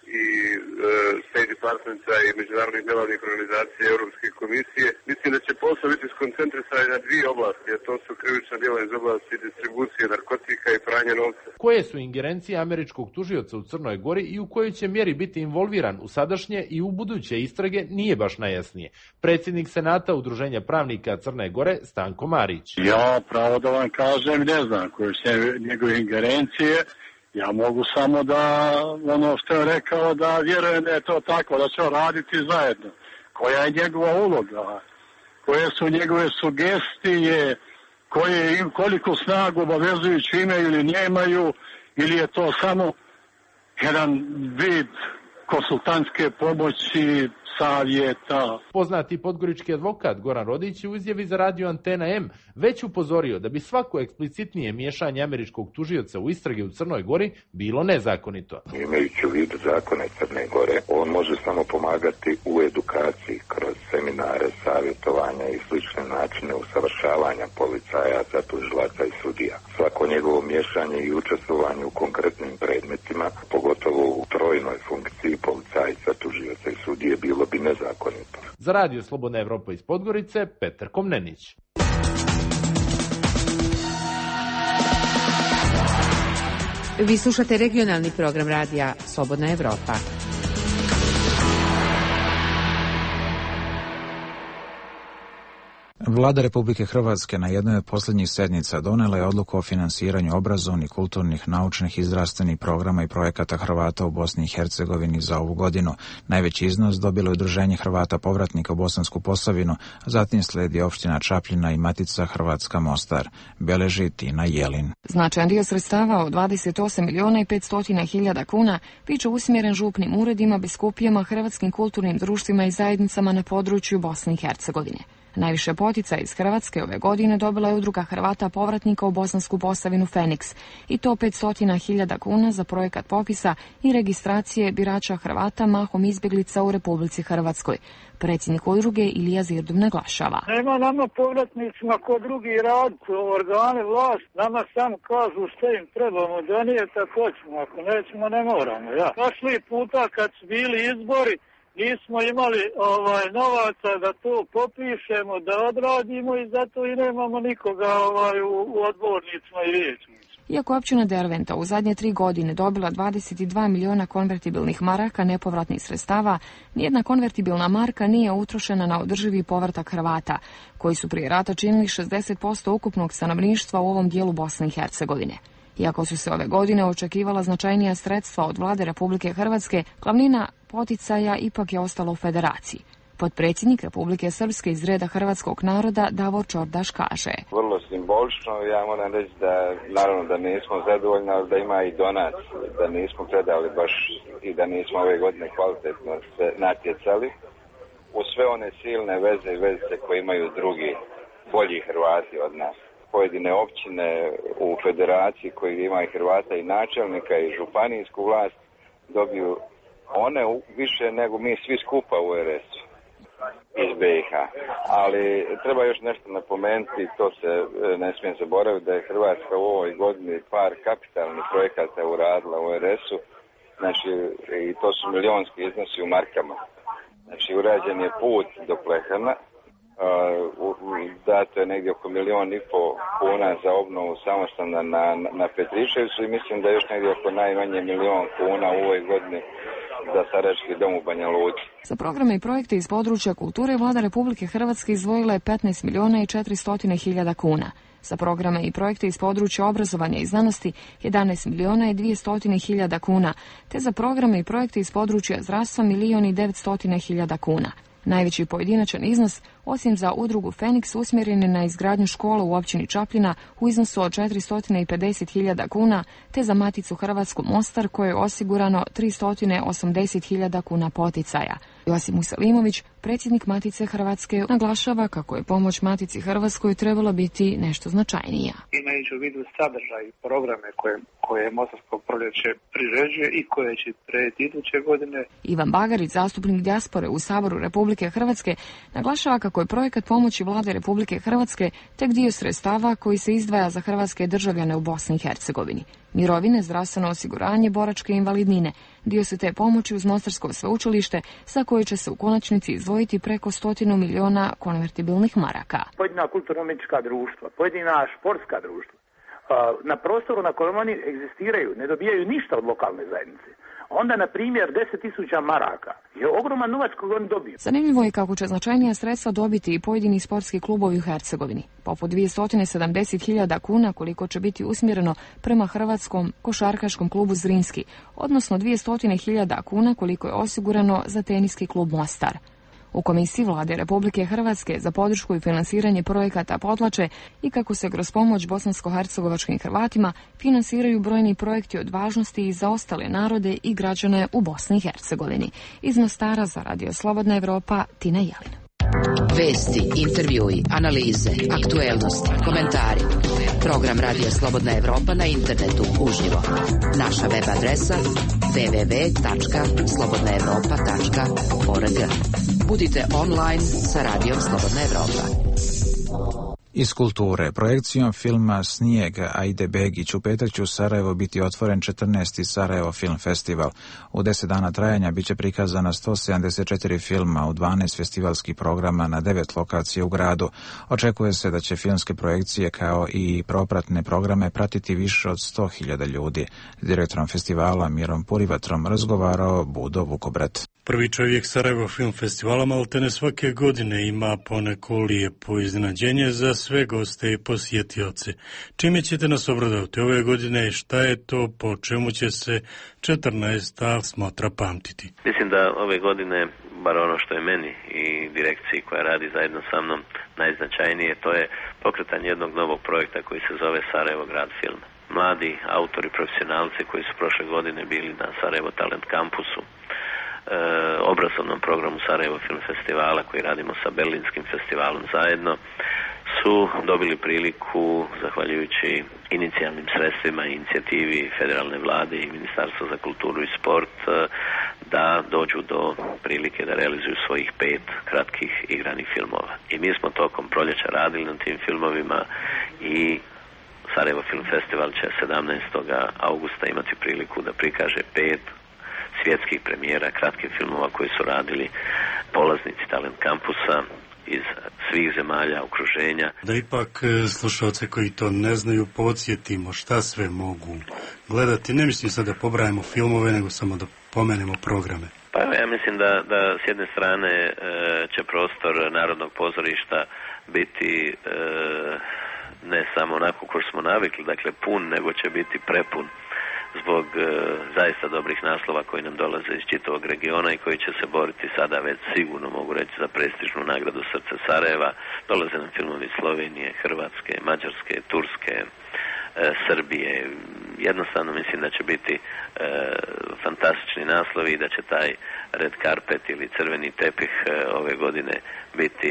i State Departmenta i međunarodnih nevladnih organizacija Europske komisije. Mislim da će posao biti skoncentrisan na dvije oblasti, a to su krivična djela iz oblasti distribucije narkotika i pranja novca. Koje su ingerencije američkog tužioca u Crnoj Gori i u kojoj će mjeri biti involviran u sadašnje i u buduće istrage nije baš najjasnije. Predsjednik Senata Udruženja pravnika Crne Gore Stanko Marić. Ja pravo da vam kažem ne znam koje su njegove ingerencije. Ja mogu samo da, ono što je rekao, da vjerujem da je to tako, da će raditi zajedno. Koja je njegova uloga, koje su njegove sugestije, koliko snagu obavezujući imaju ili nemaju, ili je to samo jedan vid konsultantske pomoći, savjeta. Poznati podgorički advokat Goran Rodić u izjavi za radio Antena M već upozorio da bi svako eksplicitnije miješanje američkog tužioca u istrage u Crnoj Gori bilo nezakonito. Imajući u vidu zakone Crne Gore, on može samo pomagati u edukaciji kroz seminare, savjetovanja i slične načine usavršavanja policajaca, tužilaca i sudija. Svako njegovo miješanje i učestvovanje u konkretnim predmetima, pogotovo u trojnoj funkciji policajca, tužioca i sudije, bilo bi nezakonito. Za radio Slobodna Evropa iz Podgorice, Petar Komnenić. Vi slušate regionalni program radija Slobodna Evropa. Vlada Republike Hrvatske na jednoj od posljednjih sednica donela je odluku o finansiranju obrazovnih, kulturnih, naučnih i zdravstvenih programa i projekata Hrvata u Bosni i Hercegovini za ovu godinu. Najveći iznos dobilo je Udruženje Hrvata povratnika u Bosansku Posavinu, a zatim slijedi opština Čapljina i Matica Hrvatska Mostar. Beleži Tina Jelin. Značajan dio sredstava od 28.500.000 kuna biće usmjeren župnim uredima, biskupijama, hrvatskim kulturnim društvima i zajednicama na području Bosne i Hercegovine. Najviše potica iz Hrvatske ove godine dobila je Udruga Hrvata povratnika u Bosansku Posavinu Feniks, i to 500.000 kuna za projekat popisa i registracije birača Hrvata mahom izbjeglica u Republici Hrvatskoj. Predsjednik udruge Ilija Zirdub naglašava. Nema nama povratnicima ko drugi rad, organe vlast, nama samo kažu što im trebamo donijeti, ako hoćemo, ako nećemo ne moramo. Ja. Prošli puta kad su bili izbori, nismo imali novaca da to popišemo, da odradimo i zato i nemamo nikoga u odbornicima i vijećnicima. Iako je općina Derventa u zadnje 3 godine dobila 22 miliona konvertibilnih maraka nepovratnih sredstava, nijedna konvertibilna marka nije utrošena na održivi povratak Hrvata, koji su prije rata činili 60% ukupnog stanovništva u ovom dijelu Bosne i Hercegovine. Iako su se ove godine očekivala značajnija sredstva od vlade Republike Hrvatske, glavnina poticaja ipak je ostala u federaciji. Potpredsjednik Republike Srpske iz reda hrvatskog naroda Davor Čordaš kaže. Vrlo simbolično, ja moram reći da naravno da nismo zadovoljni, ali da ima i donac, da nismo predali baš i da nismo ove godine kvalitetno se natjecali u sve one silne veze i vezice koje imaju drugi, bolji Hrvati od nas. Pojedine općine u federaciji koji imaju Hrvata i načelnika i županijsku vlast dobiju one više nego mi svi skupa u RS-u iz BiH. Ali treba još nešto napomenuti, to se ne smije zaboraviti, da je Hrvatska u ovoj godini par kapitalnih projekata uradila u RS-u, znači i to su milionski iznosi u markama. Znači urađen je put do Plehana, dato je negdje oko 1,5 milijuna kuna za obnovu samostana na Petriševcu i mislim da je još negdje oko najmanje 1 milijun kuna u ovoj godini za starački dom u Banja Luci. Za programe i projekte iz područja kulture vlada Republike Hrvatske izdvojila je 15.400.000 kuna. Za programe i projekte iz područja obrazovanja i znanosti 11.200.000 kuna, te za programe i projekte iz područja zdravstva 1.900.000 kuna. Najveći pojedinačan iznos, osim za udrugu Feniks, usmjeren je na izgradnju škole u općini Čapljina u iznosu od 450.000 kuna, te za Maticu Hrvatsku Mostar, koje je osigurano 380.000 kuna poticaja. Josip Musalimović, predsjednik Matice Hrvatske, naglašava kako je pomoć Matici Hrvatskoj trebala biti nešto značajnija. Imajući u vidu sadržaj i programe koje Mostarsko proljeće priređuje i koje će prediti iduće godine. Ivan Bagarić, zastupnik dijaspore u Saboru Republike Hrvatske, naglašava kako Iako je projekat pomoći vlade Republike Hrvatske tek dio sredstava koji se izdvaja za hrvatske državljane u Bosni i Hercegovini. Mirovine, zdravstveno osiguranje, boračke invalidnine. Dio se te pomoći uz Mostarsko sveučilište za koje će se u konačnici izdvojiti preko 100 miliona konvertibilnih maraka. Pojedina kulturno-umjetnička društva, pojedina športska društva na prostoru na kojem oni egzistiraju ne dobijaju ništa od lokalne zajednice. Onda, na primjer, 10.000 maraka je ogroman novac koji oni dobiju. Zanimljivo je kako će značajnija sredstva dobiti i pojedini sportski klubovi u Hercegovini. Poput 270.000 kuna koliko će biti usmjereno prema Hrvatskom košarkaškom klubu Zrinski, odnosno 200.000 kuna koliko je osigurano za teniski klub Mostar. U Komisiji vlade Republike Hrvatske za podršku i finansiranje projekata podlače i kako se kroz pomoć bosansko-hercegovačkim Hrvatima finansiraju brojni projekti od važnosti i za ostale narode i građane u Bosni i Hercegovini. Iz Mostara za Radio Slobodna Evropa, Tina Jelin. Vesti, intervjui, analize, aktuelnosti, komentari. Program Radio Slobodna Evropa na internetu uživo. Naša web adresa www.slobodnaevropa.org. Budite online sa Radijom Slobodna Evropa. Iz kulture, projekcijom filma Snijeg Ajde Begić u petak će u Sarajevo biti otvoren 14. Sarajevo Film Festival. U 10 dana trajanja biće prikazana 174 filma u 12 festivalskih programa na 9 lokacija u gradu. Očekuje se da će filmske projekcije kao i propratne programe pratiti više od 100.000 ljudi. S direktorom festivala Mirom Purivatrom razgovarao Budo Vukobrat. Prvi čovjek Sarajevo Film Festivala maltene svake godine ima poneko lijepo iznenađenje za sve goste i posjetioce. Čime ćete nas obradovati ove godine i šta je to, po čemu će se 14. smotra pamtiti? Mislim da ove godine, bar ono što je meni i direkciji koja radi zajedno sa mnom najznačajnije, to je pokretanje jednog novog projekta koji se zove Sarajevo Grad Film. Mladi autori, profesionalci koji su prošle godine bili na Sarajevo Talent Kampusu, obrazovnom programu Sarajevo Film Festivala koji radimo sa Berlinskim festivalom zajedno, su dobili priliku, zahvaljujući inicijalnim sredstvima i inicijativi federalne vlade i Ministarstva za kulturu i sport, da dođu do prilike da realizuju svojih 5 kratkih igranih filmova. I mi smo tokom proljeća radili na tim filmovima i Sarajevo Film Festival će 17. augusta imati priliku da prikaže 5 svjetskih premijera kratkih filmova koji su radili polaznici Talent Kampusa iz svih zemalja okruženja. Da ipak slušalce koji to ne znaju podsjetimo šta sve mogu gledati. Ne mislim sad da pobrajamo filmove, nego samo da pomenemo programe. Pa ja mislim da s jedne strane će prostor Narodnog pozorišta biti ne samo onako kao smo navikli, dakle pun, nego će biti prepun zbog zaista dobrih naslova koji nam dolaze iz čitavog regiona i koji će se boriti sada već sigurno, mogu reći, za prestižnu nagradu Srce Sarajeva. Dolaze nam filmovi iz Slovenije, Hrvatske, Mađarske, Turske, Srbije. Jednostavno mislim da će biti fantastični naslovi i da će taj red carpet ili crveni tepih ove godine biti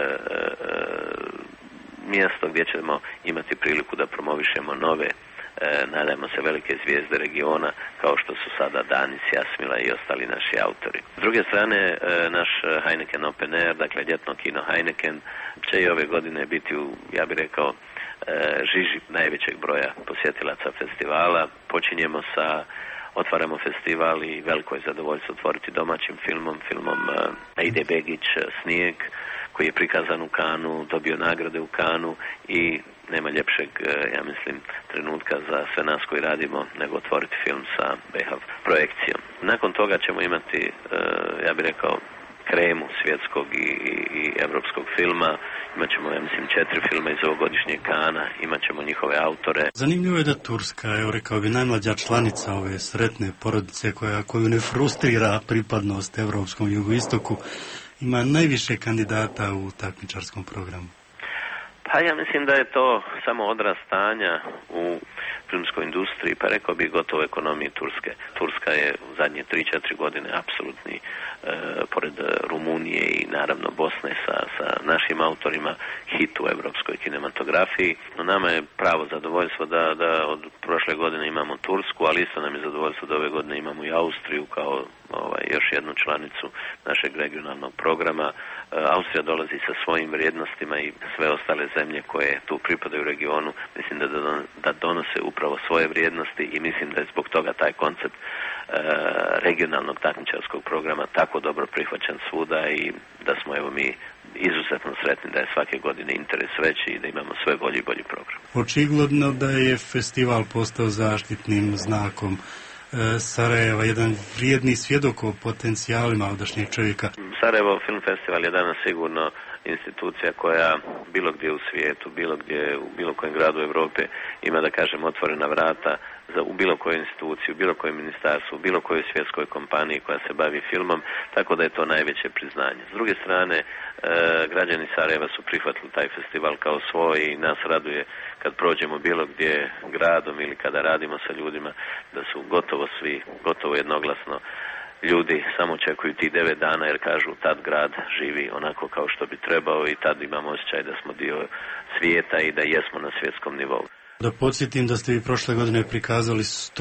mjesto gdje ćemo imati priliku da promovišemo nove, nadajmo se, velike zvijezde regiona, kao što su sada Danis, Jasmila i ostali naši autori. S druge strane, naš Heineken Open Air, dakle ljetno kino Heineken, će i ove godine biti u, ja bih rekao, žiži najvećeg broja posjetilaca festivala. Počinjemo otvaramo festival i veliko je zadovoljstvo otvoriti domaćim filmom Ajde Begić Snijeg, koji je prikazan u Kanu, dobio nagrade u Kanu i nema ljepšeg, ja mislim, trenutka za sve nas koji radimo nego otvoriti film sa BHV projekcijom. Nakon toga ćemo imati, ja bih rekao, kremu svjetskog i evropskog filma. Imaćemo, ja mislim, 4 filma iz ovogodišnjeg Kana, imaćemo njihove autore. Zanimljivo je da Turska, evo rekao bi, najmlađa članica ove sretne porodice koju ne frustrira pripadnost evropskom jugoistoku, ima najviše kandidata u takmičarskom programu. Pa ja mislim da je to samo odraz stanja u filmskoj industriji, pa rekao bih gotovo ekonomiji Turske. Turska je u zadnje 3-4 godine apsolutni, pored Rumunije i naravno Bosne sa našim autorima, hit u evropskoj kinematografiji. No nama je pravo zadovoljstvo da od prošle godine imamo Tursku, ali isto nam je zadovoljstvo da ove godine imamo i Austriju kao još jednu članicu našeg regionalnog programa. Austrija dolazi sa svojim vrijednostima i sve ostale zemlje koje tu pripadaju regionu, mislim da donose upravo svoje vrijednosti i mislim da je zbog toga taj koncept regionalnog takmičarskog programa tako dobro prihvaćen svuda i da smo evo mi izuzetno sretni da je svake godine interes veći i da imamo sve bolji i bolji program. Očigledno da je festival postao zaštitnim znakom Sarajeva, jedan vrijedni svjedok o potencijalima ovdašnjeg čovjeka. Sarajevo Film Festival je danas sigurno institucija koja bilo gdje u svijetu, bilo gdje u bilo kojem gradu Europe ima, da kažem, otvorena vrata u bilo kojoj instituciji, u bilo kojem ministarstvu, u bilo kojoj svjetskoj kompaniji koja se bavi filmom, tako da je to najveće priznanje. S druge strane, građani Sarajeva su prihvatili taj festival kao svoj i nas raduje kad prođemo bilo gdje gradom ili kada radimo sa ljudima da su gotovo jednoglasno ljudi samo očekuju ti 9 dana jer kažu tad grad živi onako kao što bi trebao i tad imamo osjećaj da smo dio svijeta i da jesmo na svjetskom nivou. Da podsjetim da ste vi prošle godine prikazali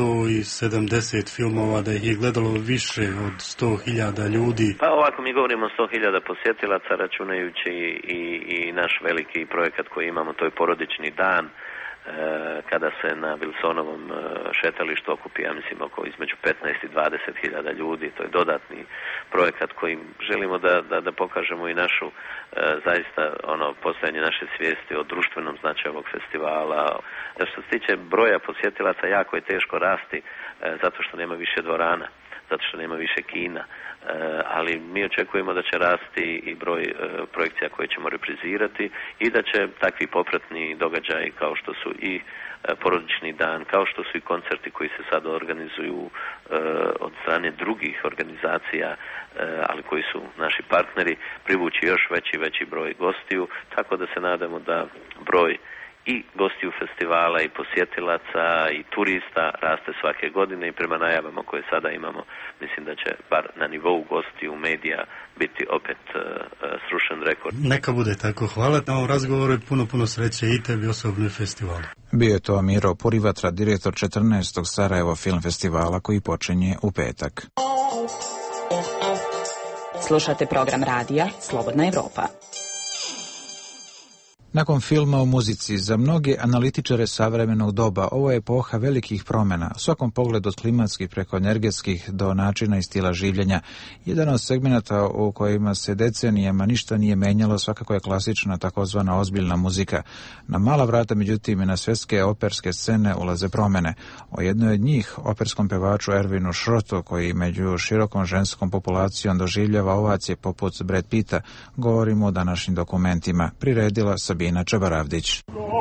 170 filmova, da ih je gledalo više od 100.000 ljudi. Pa ovako mi govorimo o 100.000 posjetilaca, računajući i naš veliki projekat koji imamo, to je porodični dan, kada se na Wilsonovom šetalištu okupi, ja mislim, između 15 i 20.000 ljudi. To je dodatni projekat kojim želimo da pokažemo i našu zaista postojanje naše svijesti o društvenom značaju ovog festivala. Što se tiče broja posjetilaca, jako je teško rasti zato što nema više dvorana, zato što nema više kina, ali mi očekujemo da će rasti i broj projekcija koje ćemo reprizirati i da će takvi popratni događaji kao što su i porodični dan, kao što su i koncerti koji se sada organizuju od strane drugih organizacija, ali koji su naši partneri, privući još veći broj gostiju, tako da se nadamo da broj i gostiju festivala i posjetilaca i turista raste svake godine i prema najavama koje sada imamo mislim da će bar na nivou gostiju medija biti opet srušen rekord. Neka bude tako. Hvala na ovom razgovoru i puno sreće i tebi osobno i festivalu. Bio je to Miro Purivatra, direktor 14. Sarajevo Film Festivala koji počinje u petak. Slušate program radija Slobodna Evropa. Nakon filma o muzici, za mnoge analitičare savremenog doba, ovo je epoha velikih promjena, u svakom pogledu od klimatskih preko energetskih do načina i stila življenja. Jedan od segmenata u kojima se decenijama ništa nije menjalo svakako je klasična takozvana ozbiljna muzika. Na mala vrata, međutim, i na svjetske operske scene ulaze promjene. O jednoj od njih, operskom pevaču Erwinu Schrotu, koji među širokom ženskom populacijom doživljava ovacije poput Brad Pitta, govorimo o današnjim dokumentima. Priredila Sabina Čabaravdić.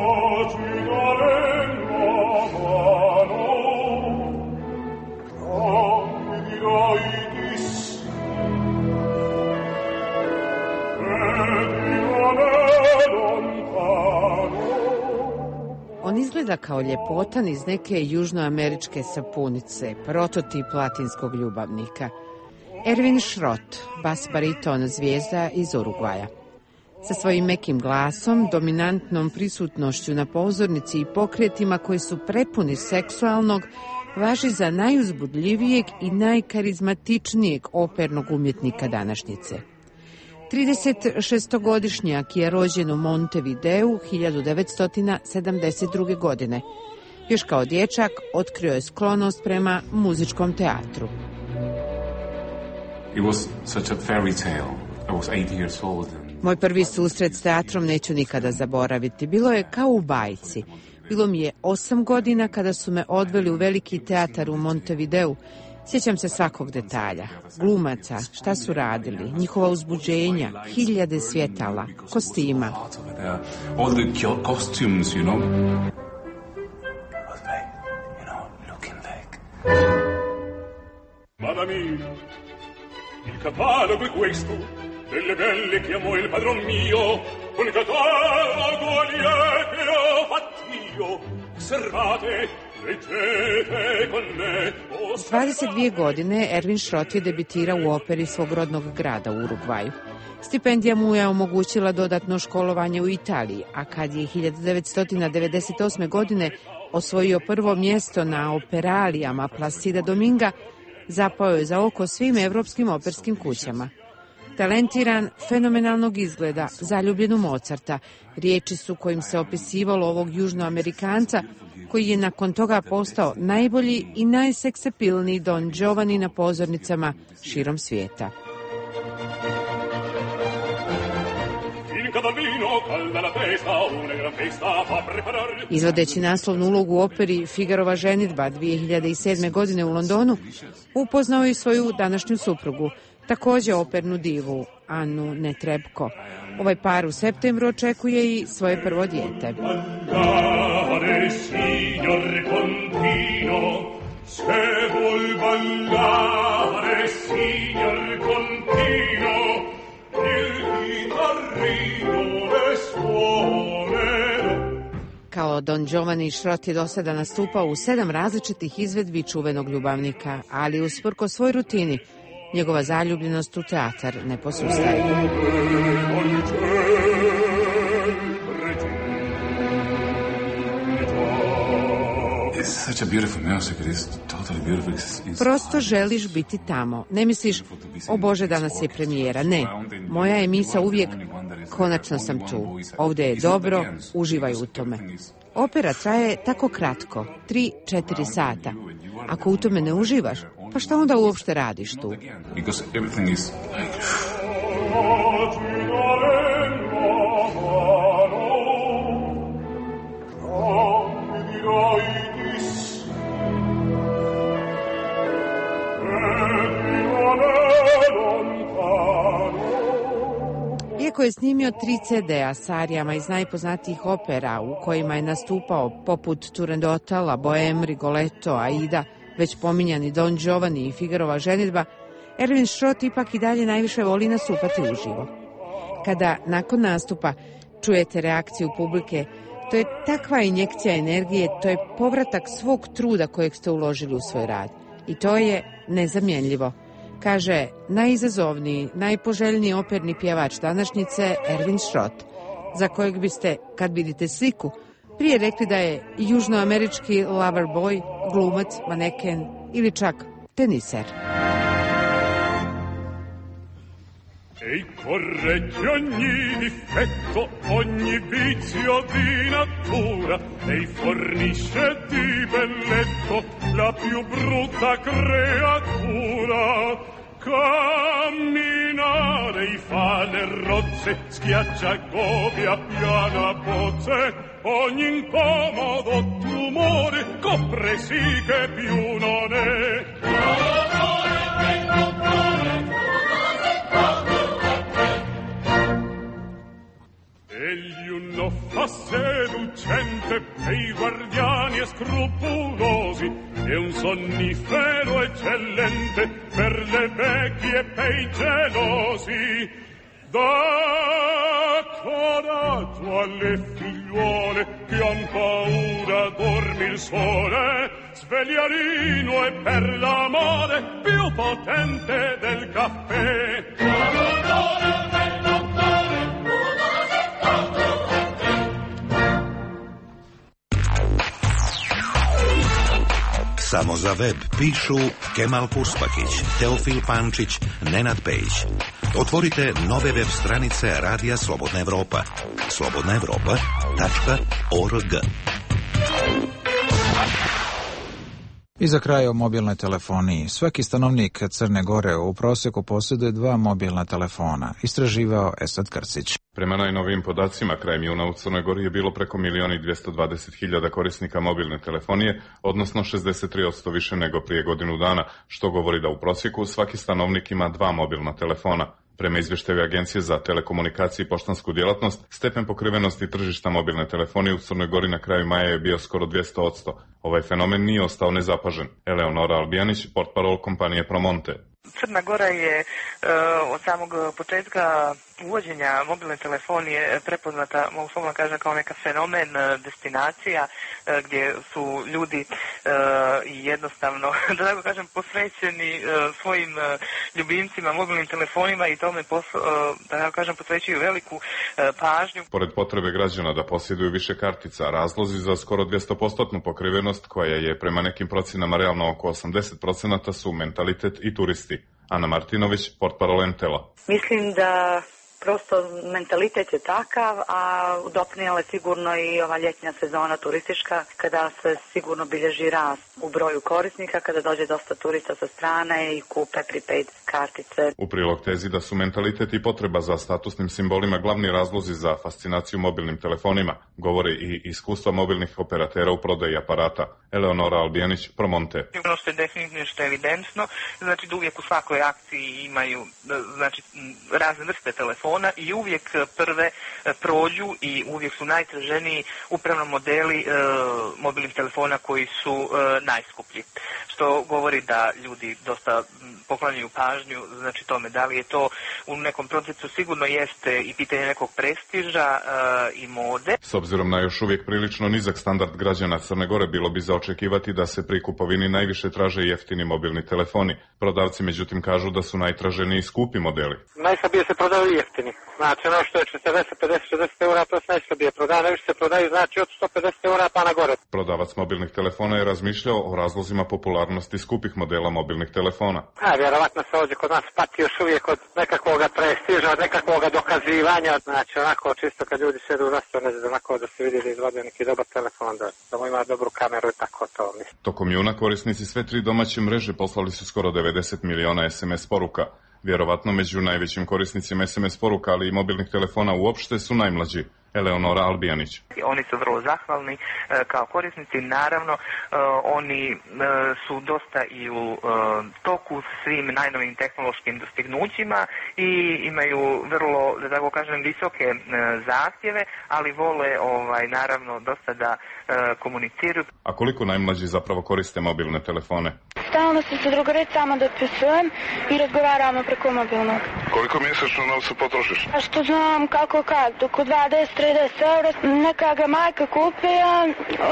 On izgleda kao ljepotan iz neke južnoameričke sapunice, prototip latinskog ljubavnika. Erwin Schrott, bas bariton zvijezda iz Urugvaja. Sa svojim mekim glasom, dominantnom prisutnošću na pozornici i pokretima koji su prepuni seksualnog, važi za najuzbudljivijeg i najkarizmatičnijeg opernog umjetnika današnjice. 36-godišnjak je rođen u Montevideu 1972. godine. Još kao dječak otkrio je sklonost prema muzičkom teatru. It was such a fairy tale. I was 8 years old. Moj prvi susret s teatrom neću nikada zaboraviti. Bilo je kao u bajci. Bilo mi je 8 godina kada su me odveli u veliki teatar u Montevideu. Sjećam se svakog detalja. Glumaca, šta su radili, njihova uzbuđenja, 1000 svjetala, kostima. All the costumes, you know. Mamma mia, il catalogo è questo, delle belle che amò il padron mio, un catalogo lieve ho fatto io, osservate, leggete con me. S 22 godine Erwin Schrott je debitirao u operi svog rodnog grada u Urugvaju. Stipendija mu je omogućila dodatno školovanje u Italiji, a kad je 1998. godine osvojio prvo mjesto na operalijama Placida Dominga, zapao je za oko svim evropskim operskim kućama. Talentiran, fenomenalnog izgleda, zaljubljen u Mozarta, riječi su kojim se opisivalo ovog južnoamerikanca, koji je nakon toga postao najbolji i najseksapilniji Don Giovanni na pozornicama širom svijeta. Izvodeći naslovnu ulogu u operi Figarova ženidba 2007. godine u Londonu, upoznao je svoju današnju suprugu, također opernu divu Annu Netrebko. Ovaj par u septembru očekuje i svoje prvo dijete. Kao Don Giovanni, Schrott je do sada nastupao u 7 različitih izvedbi čuvenog ljubavnika, ali usprkos svoj rutini, njegova zaljubljenost u teatar ne posustaje. Prosto želiš biti tamo. Ne misliš, o Bože, danas je premijera. Ne, moja je misao uvijek, konačno sam tu. Ovdje je dobro, uživaj u tome. Opera traje tako kratko, 3-4 sata. Ako u tome ne uživaš, pa šta onda uopšte radiš tu? Iako je snimio 3 CD-a s arijama iz najpoznatijih opera u kojima je nastupao poput Turandota, La Bohème, Rigoletto, Aida, već pominjani Don Giovanni i Figarova ženidba, Erwin Schrott ipak i dalje najviše voli nastupati uživo. Kada nakon nastupa čujete reakciju publike, to je takva injekcija energije, to je povratak svog truda kojeg ste uložili u svoj rad. I to je nezamjenljivo, kaže najizazovniji, najpoželjniji operni pjevač današnjice Erwin Schrott, za kojeg biste, kad vidite sliku, prije rekli da je južnoamerički lover boy, glumac, maneken ili čak teniser. E corregge ogni difetto, ogni vizio di natura, e fornisce di belletto la più brutta creatura. Camminare i fa le rozze, schiaccia gobbia piana pozze, ogni incomodo tumore copre sì che più non è. Egli uno fa seducente per i guardiani e scrupolosi e un sonnifero eccellente per le vecchie e per i gelosi. Dà coraggio alle figliuole che han paura dormir sole, svegliarino è per l'amore più potente del caffè. Samo za web pišu Kemal Puspakić, Teofil Pančić, Nenad Pejić. Otvorite nove web stranice Radija Slobodna Evropa. slobodnaevropa.org. I za kraj o mobilnoj telefoniji. Svaki stanovnik Crne Gore u prosjeku posjeduje 2 mobilna telefona, istraživao Esad Krcić. Prema najnovijim podacima, krajem juna u Crnoj Gori je bilo preko 1.220.000 korisnika mobilne telefonije, odnosno 63% više nego prije godinu dana, što govori da u prosjeku svaki stanovnik ima 2 mobilna telefona. Prema izvještaju Agencije za telekomunikacije i poštansku djelatnost, stepen pokrivenosti tržišta mobilne telefonije u Crnoj Gori na kraju maja je bio skoro 200%. Ovaj fenomen nije ostao nezapažen. Eleonora Albijanić, portparol kompanije Promonte. Crna Gora je od samog početka uvođenja mobilne telefonije prepoznata, mogu slobodno kažem, kao neka fenomen destinacija gdje su ljudi jednostavno, da tako kažem, posvećeni svojim ljubimcima, mobilnim telefonima i tome, da tako kažem, posvećuju veliku pažnju. Pored potrebe građana da posjeduju više kartica, razlozi za skoro 200% pokrivenost, koja je prema nekim procenama realno oko 80%, su mentalitet i turisti. Ana Martinović, portparol MTEL-a. Mislim da prosto mentalitet je takav, a doprinijela je sigurno i ova ljetnja sezona turistička, kada se sigurno bilježi rast u broju korisnika, kada dođe dosta turista sa strane i kupe prepaid kartice. U prilog tezi da su mentalitet i potreba za statusnim simbolima glavni razlozi za fascinaciju mobilnim telefonima, govori i iskustva mobilnih operatera u prodaji aparata. Eleonora Albijanić, Promonte. Ono što je definitivno, što je evidentno, znači da uvijek u svakoj akciji imaju, znači, razne vrste telefona i uvijek prve prođu i uvijek su najtraženiji upravno modeli mobilnih telefona koji su najskuplji. Što govori da ljudi dosta poklanjaju pažnju, znači tome, da li je to u nekom procesu, sigurno jeste i pitanje nekog prestiža i mode. S obzirom na još uvijek prilično nizak standard građana Crne Gore, bilo bi za očekivati da se pri kupovini najviše traže jeftini mobilni telefoni. Prodavci međutim kažu da su najtraženiji skupi modeli. Najslabije se prodaju jeftini. Znači ono što je 40, 50, 60 eura, to se najslabije prodaje. Najviše se prodaju znači od 150 eura pa na gore. Prodavac mobilnih telefona je razmišljao o razlozima popularnosti skupih modela mobilnih telefona. Vjerovatno se ovdje kod nas pati još uvijek od nekakvog prestiža, od nekakvog dokazivanja. Znači onako čisto kad ljudi sjedu u rastoranu, onako da se vidi da izvode neki dobar telefon, da mu ima dobru kameru i tako to. Tokom juna korisnici sve 3 domaće mreže poslali su skoro 90 miliona SMS poruka. Vjerovatno među najvećim korisnicima SMS poruka, ali i mobilnih telefona uopšte su najmlađi. Eleonora Albijanić. Oni su vrlo zahvalni kao korisnici, naravno oni su dosta i u toku s svim najnovim tehnološkim dostignućima i imaju vrlo, da tako kažem, visoke zahtjeve, ali vole naravno dosta da komuniciraju. A koliko najmlađi zapravo koriste mobilne telefone? Stalno se sa drugaricama dopisujem i razgovaramo preko mobilnog. Koliko mjesečno novca potrošiš? A što znam kako kad, oko 20-30 eura, neka ga majka kupi, a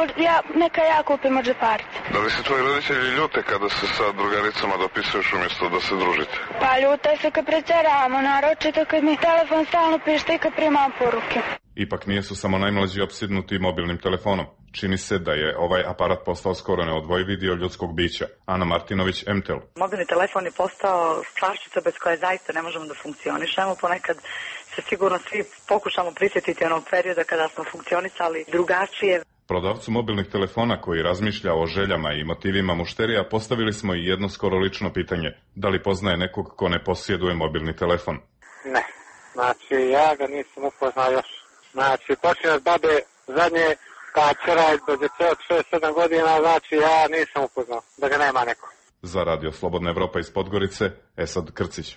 neka ja kupim od džeparice. Da li se tvoji roditelji ljute kada se sa drugaricama dopisuješ umjesto da se družite? Pa ljute se kad prećeravamo, naročito kad mi telefon stalno pišta i kad primam poruke. Ipak nijesu samo najmlađi opsjednuti mobilnim telefonom. Čini se da je ovaj aparat postao skoro neodvojivi dio ljudskog bića. Ana Martinović, MTEL. Mobilni telefon je postao stvarčica bez koje zaista ne možemo da funkcionišemo. Ponekad se sigurno svi pokušamo prisjetiti onog perioda kada smo funkcionisali drugačije. Prodavcu mobilnih telefona koji razmišlja o željama i motivima mušterija postavili smo i jedno skoro lično pitanje. Da li poznaje nekog ko ne posjeduje mobilni telefon? Ne. Znači ja ga nisam upoznao još. Znači počinje od babe zadnje kačera do djece od 6-7 godina, znači ja nisam upoznao da ga nema neko. Za Radio Slobodna Evropa iz Podgorice, Esad Krcić.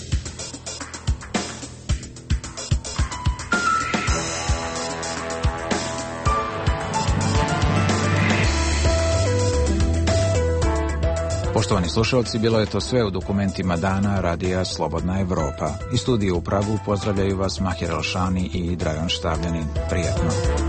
Poštovani slušalci, bilo je to sve u dokumentima dana Radija Slobodna Evropa. Iz studija u Pragu pozdravljaju vas Mahir Alšani i Dragan Štavljanin. Prijetno.